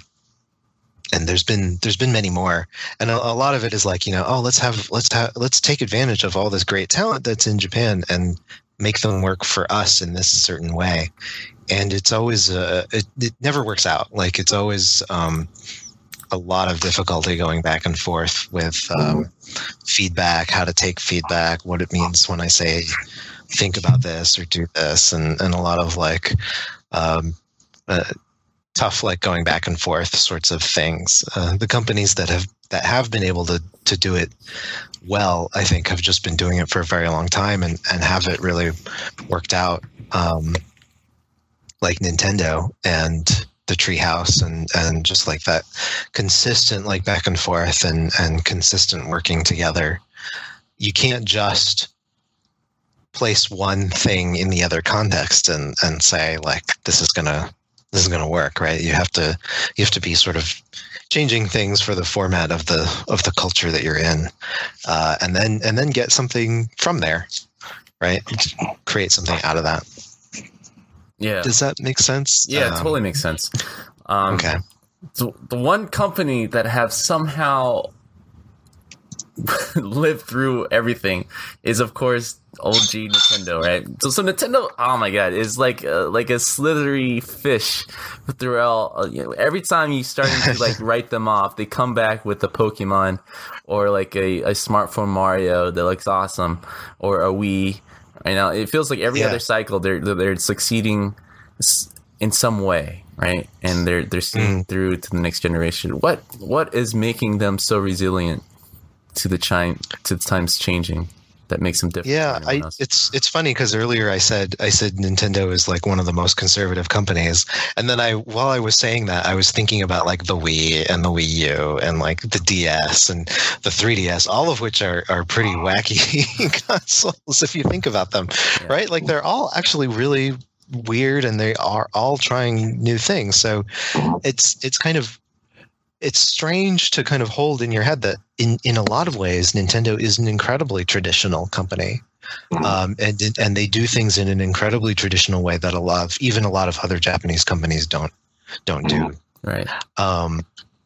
and there's been there's been many more. And a, a lot of it is like, you know, oh, let's have let's have let's take advantage of all this great talent that's in Japan and make them work for us in this certain way. And it's always uh, it, it never works out. Like it's always um, a lot of difficulty going back and forth with um, feedback, how to take feedback, what it means when I say think about this or do this, and, and a lot of like um, uh, tough like going back and forth sorts of things. Uh, the companies that have that have been able to to do it well, I think, have just been doing it for a very long time and, and have it really worked out. Um, like Nintendo and the Treehouse and, and just like that consistent like back and forth and, and consistent working together. You can't just place one thing in the other context and, and say like, this is gonna, this is gonna work, right? You have to, you have to be sort of changing things for the format of the, of the culture that you're in. Uh, and then, and then get something from there, right? Create something out of that. Yeah. Does that make sense? Yeah, um, it totally makes sense. Um, okay. So the one company that have somehow lived through everything is, of course, O G Nintendo, right? So, so Nintendo, oh my god, is like a, like a slithery fish throughout. Uh, you know, every time you starting to like write them off, they come back with a Pokemon or like a, a smartphone Mario that looks awesome, or a Wii. You know, it feels like every yeah. other cycle they're they're succeeding in some way, right? And they're they're seeing mm. through to the next generation. What what is making them so resilient to the chime to the times changing that makes them different? Yeah, I, it's it's funny because earlier I said I said Nintendo is like one of the most conservative companies, and then I while I was saying that I was thinking about like the Wii and the Wii U and like the D S and the three D S, all of which are are pretty wacky consoles if you think about them, yeah. right? Like they're all actually really weird and they are all trying new things. So it's it's kind of it's strange to kind of hold in your head that in, in a lot of ways, Nintendo is an incredibly traditional company. Um, and, and they do things in an incredibly traditional way that a lot of, even a lot of other Japanese companies don't, don't do. Right. Um,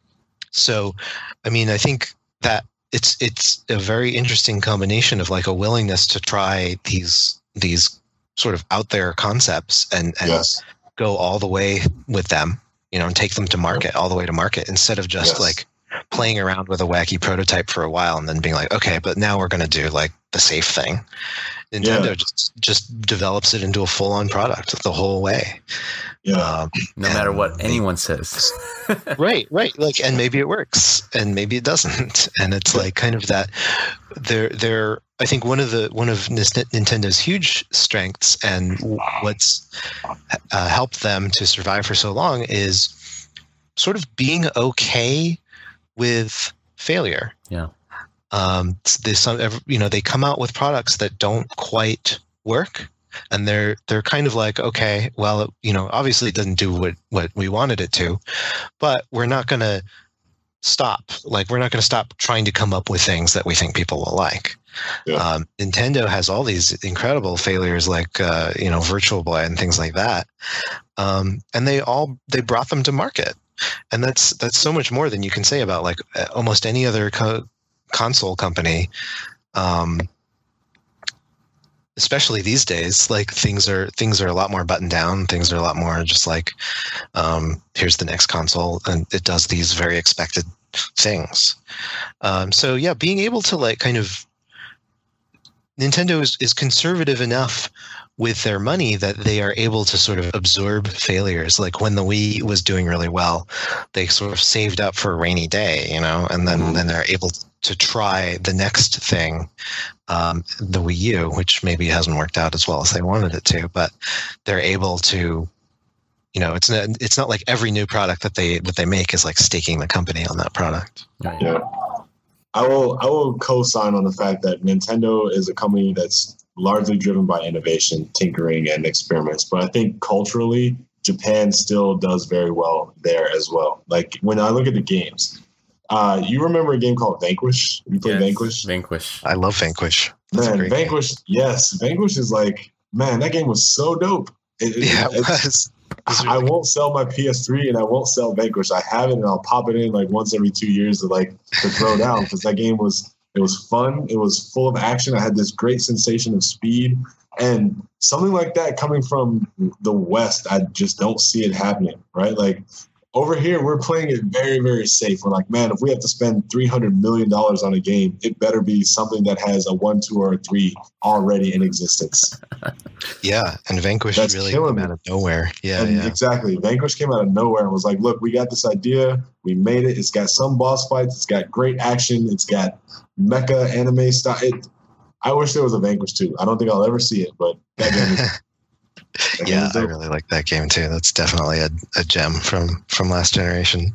so, I mean, I think that it's, it's a very interesting combination of like a willingness to try these, these sort of out there concepts and, and yes. go all the way with them. You know, and take them to market, all the way to market, instead of just yes. like playing around with a wacky prototype for a while and then being like, okay, but now we're going to do like the safe thing. Nintendo yeah. just just develops it into a full on product the whole way. Yeah. Um, no matter what anyone says. right, right. Like, and maybe it works, and maybe it doesn't. And it's like kind of that. They're they're. I think one of the one of Nintendo's huge strengths and what's uh, helped them to survive for so long is sort of being okay with failure. Yeah. Um, there's some, you know, they come out with products that don't quite work, and they're they're kind of like, okay, well, you know, obviously it doesn't do what what we wanted it to, but we're not going to stop. Like, we're not going to stop trying to come up with things that we think people will like. Yeah. Um, Nintendo has all these incredible failures, like uh, you know, Virtual Boy and things like that, um, and they all they brought them to market, and that's that's so much more than you can say about like almost any other co- console company. Um, especially these days, like things are things are a lot more buttoned down. Things are a lot more just like, um, here's the next console, and it does these very expected things. Um, so yeah, being able to like kind of Nintendo is, is conservative enough with their money that they are able to sort of absorb failures. Like when the Wii was doing really well, they sort of saved up for a rainy day, you know, and then, mm-hmm. then they're able to try the next thing, um, the Wii U, which maybe hasn't worked out as well as they wanted it to, but they're able to, you know, it's not, it's not like every new product that they, that they make is like staking the company on that product. Yeah. I will, I will co-sign on the fact that Nintendo is a company that's largely driven by innovation, tinkering, and experiments. But I think culturally, Japan still does very well there as well. Like when I look at the games, uh, you remember a game called Vanquish? You played yes, Vanquish? Vanquish. I love Vanquish. That's man, Vanquish, game. yes. Vanquish is like, man, that game was so dope. It, it, yeah, it was. Really I won't sell my P S three and I won't sell Vanquish. I have it and I'll pop it in like once every two years to like to throw down because that game was it was fun. It was full of action. I had this great sensation of speed and something like that coming from the West. I just don't see it happening, right? Like over here, we're playing it very, very safe. We're like, man, if we have to spend three hundred million dollars on a game, it better be something that has a one, two, or a three already in existence. Yeah, and Vanquish That's really came out of nowhere. Yeah, and yeah, exactly. Vanquish came out of nowhere and was like, look, we got this idea. We made it. It's got some boss fights. It's got great action. It's got mecha anime style. It, I wish there was a Vanquish two. I don't think I'll ever see it, but that game is yeah, I really like that game too. That's definitely a, a gem from, from last generation.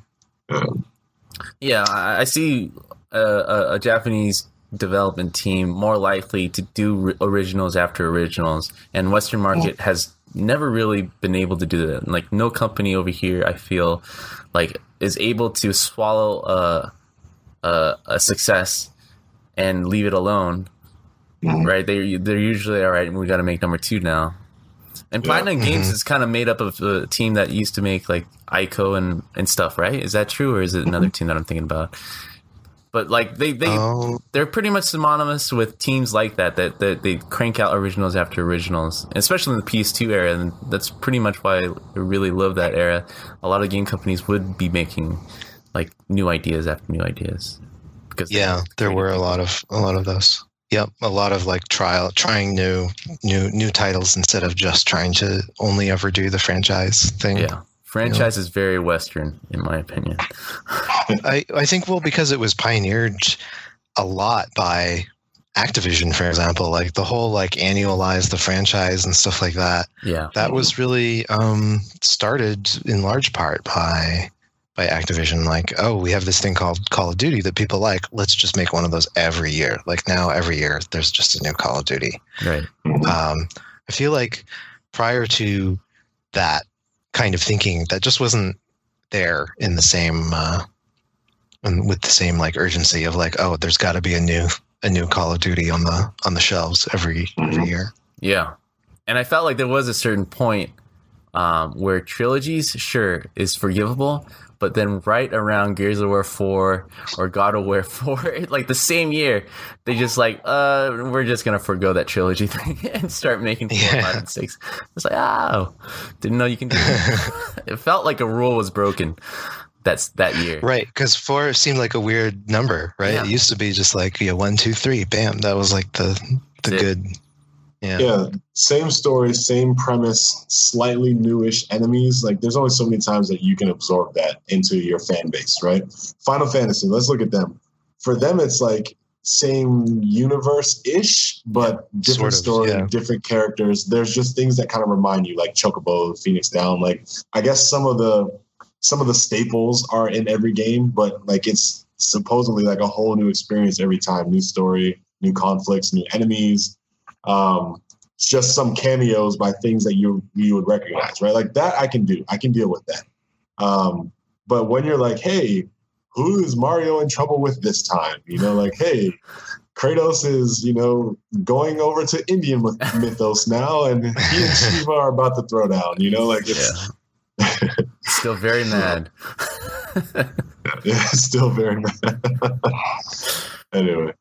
Yeah, I see a, a, a Japanese development team more likely to do originals after originals, and Western market has never really been able to do that. Like no company over here, I feel like, is able to swallow a a, a success and leave it alone. Mm-hmm. Right? They they're usually all right. We got to make number two now. And Platinum yeah. Games mm-hmm. is kind of made up of a team that used to make like Ico and, and stuff, right? Is that true, or is it another team that I'm thinking about? But like they they oh. they're pretty much synonymous with teams like that, that that they crank out originals after originals, especially in the P S two era, and that's pretty much why I really love that era. A lot of game companies would be making like new ideas after new ideas. Because yeah, there were a lot of a lot of those. Yep, a lot of like trial, trying new, new, new titles instead of just trying to only ever do the franchise thing. Yeah, franchise you know? is very Western, in my opinion. I I think well because it was pioneered a lot by Activision, for example, like the whole like annualize the franchise and stuff like that. Yeah, that was really um, started in large part by. by Activision, like, oh, we have this thing called Call of Duty that people like. Let's just make one of those every year. Like now, every year, there's just a new Call of Duty. Right. Um, I feel like prior to that kind of thinking, that just wasn't there in the same, uh, with the same like urgency of like, oh, there's got to be a new a new Call of Duty on the on the shelves every every year. Yeah, and I felt like there was a certain point um, where trilogies, sure, is forgivable. But then right around Gears of War four or God of War four, like the same year, they just like, uh, we're just going to forgo that trilogy thing and start making four, yeah. five, and six. It's like, oh, didn't know you can do that. It felt like a rule was broken that's that year. Right, because four seemed like a weird number, right? Yeah. It used to be just like, yeah, one, two, three, bam. That was like the the that's good... It. Yeah. yeah, same story, same premise, slightly newish enemies. Like, there's only so many times that you can absorb that into your fan base, right? Final Fantasy, let's look at them. For them, it's like same universe-ish, but different sort of, story, yeah. different characters. There's just things that kind of remind you, like Chocobo, Phoenix Down. Like, I guess some of the some of the staples are in every game, but like it's supposedly like a whole new experience every time. New story, new conflicts, new enemies. Um, just some cameos by things that you you would recognize, right? Like that I can do. I can deal with that. Um, but when you're like, hey, who is Mario in trouble with this time? You know, like, hey, Kratos is, you know, going over to Indian mythos now, and he and Shiva are about to throw down, you know, like it's yeah. Still very mad. Yeah, still very mad. Anyway.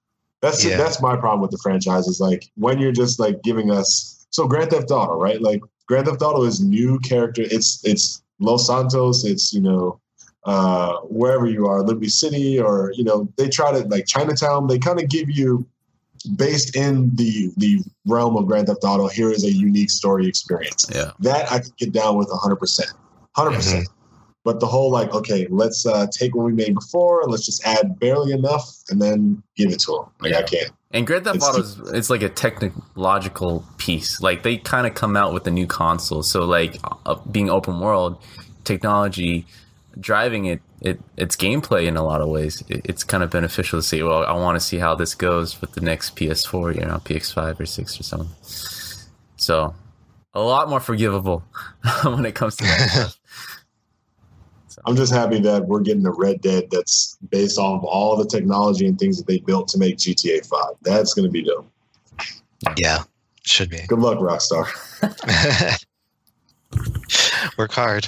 That's yeah. that's my problem with the franchise is like when you're just like giving us so Grand Theft Auto, right? Like Grand Theft Auto is new character. It's it's Los Santos. It's you know uh, wherever you are, Liberty City, or you know they try to like Chinatown. They kind of give you based in the the realm of Grand Theft Auto. Here is a unique story experience. Yeah, that I could get down with one hundred percent, one hundred percent. But the whole like, okay, let's uh, take what we made before and let's just add barely enough and then give it to them. Like yeah. I can't. And Grand Theft Auto is it's like a technological piece. Like they kind of come out with a new console, so like uh, being open world, technology driving it, it it's gameplay in a lot of ways. It, it's kind of beneficial to say, well, I want to see how this goes with the next P S four, you know, P X five or six or something. So a lot more forgivable when it comes to that stuff. I'm just happy that we're getting a Red Dead that's based off of all the technology and things that they built to make G T A five. That's going to be dope. Yeah, should be. Good luck, Rockstar. Work hard.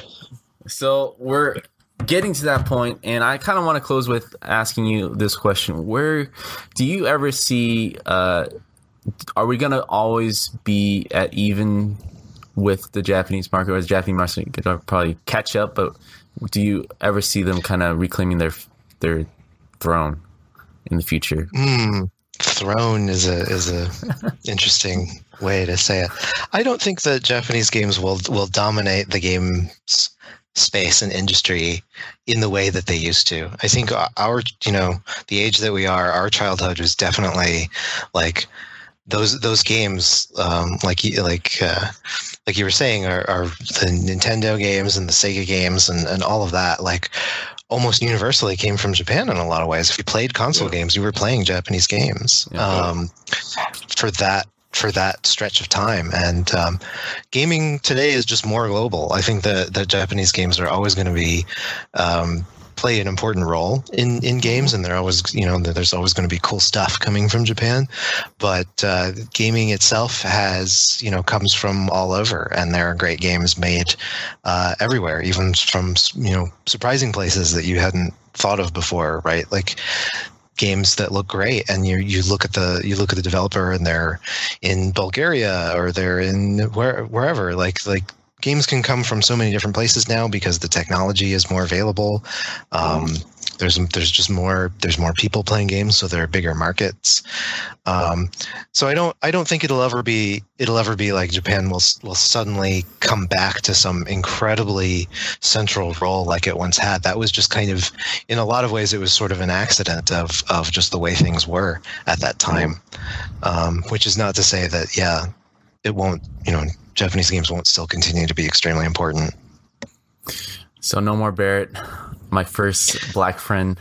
So we're getting to that point, and I kind of want to close with asking you this question. Where do you ever see, uh, are we going to always be at even with the Japanese market, or is the Japanese market going to probably catch up, but do you ever see them kind of reclaiming their their throne in the future? Mm, throne is a is a interesting way to say it. I don't think that Japanese games will will dominate the games space and industry in the way that they used to. I think our you know the age that we are, our childhood was definitely like those those games um, like like. Uh, Like you were saying, are, are the Nintendo games and the Sega games and, and all of that, like almost universally came from Japan in a lot of ways. If you played console yeah. games, you were playing Japanese games yeah. um, for that for that stretch of time. And um, gaming today is just more global. I think that, that Japanese games are always going to be um, play an important role in, in games, and they're always, you know, there's always going to be cool stuff coming from Japan. But uh, gaming itself has, you know, comes from all over, and there are great games made uh, everywhere, even from, you know, surprising places that you hadn't thought of before, right? Like games that look great, and you you look at the you look at the developer, and they're in Bulgaria or they're in where, wherever, like like. Games can come from so many different places now because the technology is more available. Um, there's there's just more there's more people playing games, so there are bigger markets. Um, so I don't I don't think it'll ever be it'll ever be like Japan will will suddenly come back to some incredibly central role like it once had. That was just kind of, in a lot of ways, it was sort of an accident of of just the way things were at that time. Um, which is not to say that yeah, it won't, you know, Japanese games won't still continue to be extremely important. So no more Barrett, my first black friend.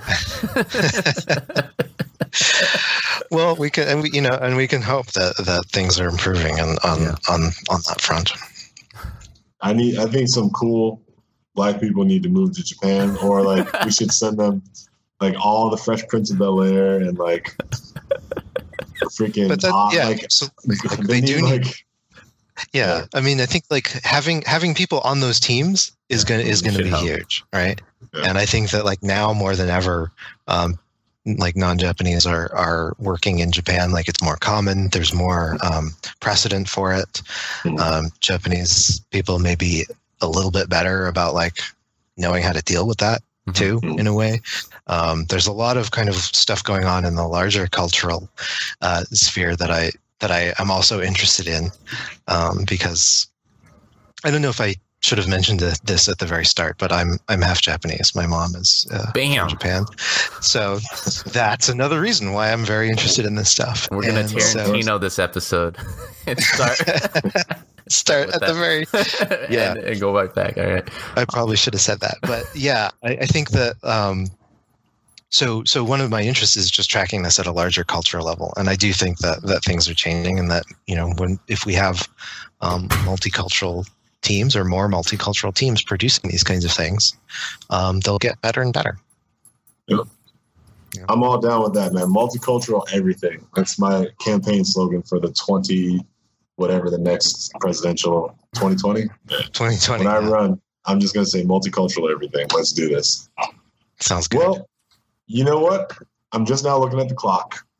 Well, we can, and we, you know, and we can hope that, that things are improving on on, yeah. on on that front. I need. I think some cool black people need to move to Japan, or like we should send them like all the Fresh Prince of Bel-Air and like freaking. But that, uh, yeah, like, so, like, they, they do need. Like, Yeah, I mean, I think like having having people on those teams is gonna is gonna be help. huge, right? Yeah. And I think that like now more than ever, um, like non-Japanese are are working in Japan. Like it's more common. There's more um, precedent for it. Mm-hmm. Um, Japanese people may be a little bit better about like knowing how to deal with that too, mm-hmm. in a way. Um, there's a lot of kind of stuff going on in the larger cultural uh, sphere that I. that I am also interested in, um, because I don't know if I should have mentioned this at the very start, but I'm I'm half Japanese. My mom is uh, from Japan, so that's another reason why I'm very interested in this stuff. We're gonna Tarantino so, this episode and start start at that. the very yeah and, and go right back. All right, I probably should have said that, but yeah, I, I think that. Um, So, so one of my interests is just tracking this at a larger cultural level, and I do think that, that things are changing, and that, you know, when if we have um, multicultural teams or more multicultural teams producing these kinds of things, um, they'll get better and better. Yep. Yeah. I'm all down with that, man. Multicultural everything. That's my campaign slogan for the twenty whatever the next presidential twenty twenty. twenty twenty. When I yeah. run, I'm just gonna say multicultural everything. Let's do this. Sounds good. Well. You know what? I'm just now looking at the clock.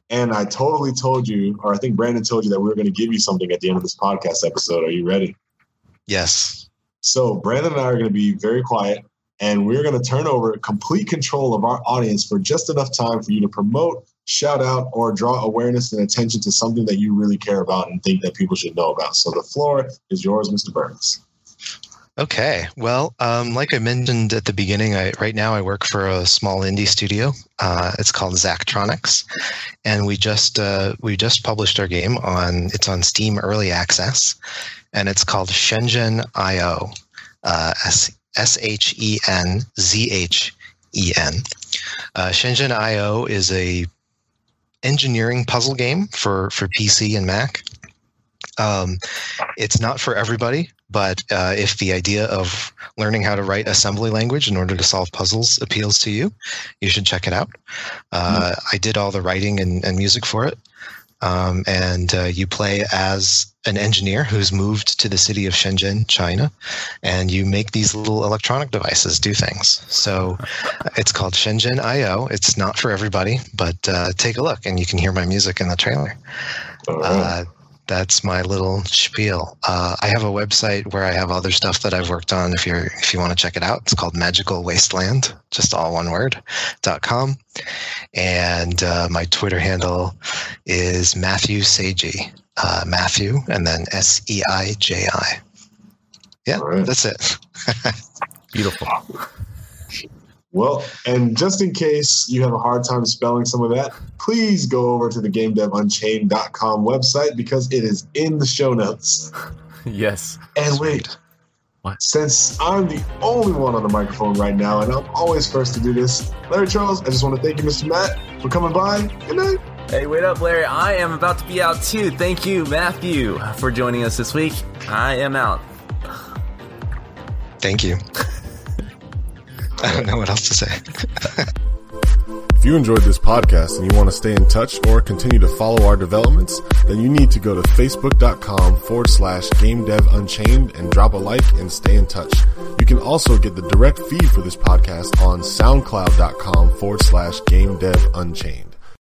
And I totally told you, or I think Brandon told you that we were going to give you something at the end of this podcast episode. Are you ready? Yes. So Brandon and I are going to be very quiet, and we're going to turn over complete control of our audience for just enough time for you to promote, shout out, or draw awareness and attention to something that you really care about and think that people should know about. So the floor is yours, Mister Burns. Okay. Well, um, like I mentioned at the beginning, I, right now I work for a small indie studio. Uh, it's called Zachtronics, and we just uh, we just published our game on it's on Steam Early Access, and it's called Shenzhen dot I O, uh, S H E N Z H E N. Uh, Shenzhen dot I O is a engineering puzzle game for for P C and Mac. Um, it's not for everybody, but uh, if the idea of learning how to write assembly language in order to solve puzzles appeals to you, you should check it out. Uh, mm-hmm. I did all the writing and, and music for it. Um, and uh, you play as an engineer who's moved to the city of Shenzhen, China, and you make these little electronic devices do things. So it's called Shenzhen dot I O. It's not for everybody, but uh, take a look, and you can hear my music in the trailer. All right. Uh, That's my little spiel. Uh, I have a website where I have other stuff that I've worked on. If you're if you want to check it out, it's called Magical Wasteland, just all one word, dot com. And uh, my Twitter handle is Matthew Seiji, uh, Matthew, and then S E I J I. Yeah, right. That's it. Beautiful. Well, and just in case you have a hard time spelling some of that, please go over to the Game Dev Unchained dot com website because it is in the show notes. Yes. And wait, what? Since I'm the only one on the microphone right now, and I'm always first to do this, Larry Charles, I just want to thank you, Mister Matt, for coming by. Good night. Hey, wait up, Larry. I am about to be out too. Thank you, Matthew, for joining us this week. I am out. Thank you. I don't know what else to say. If you enjoyed this podcast and you want to stay in touch or continue to follow our developments, then you need to go to facebook.com forward slash Game Dev Unchained and drop a like and stay in touch. You can also get the direct feed for this podcast on soundcloud.com forward slash Game Dev Unchained.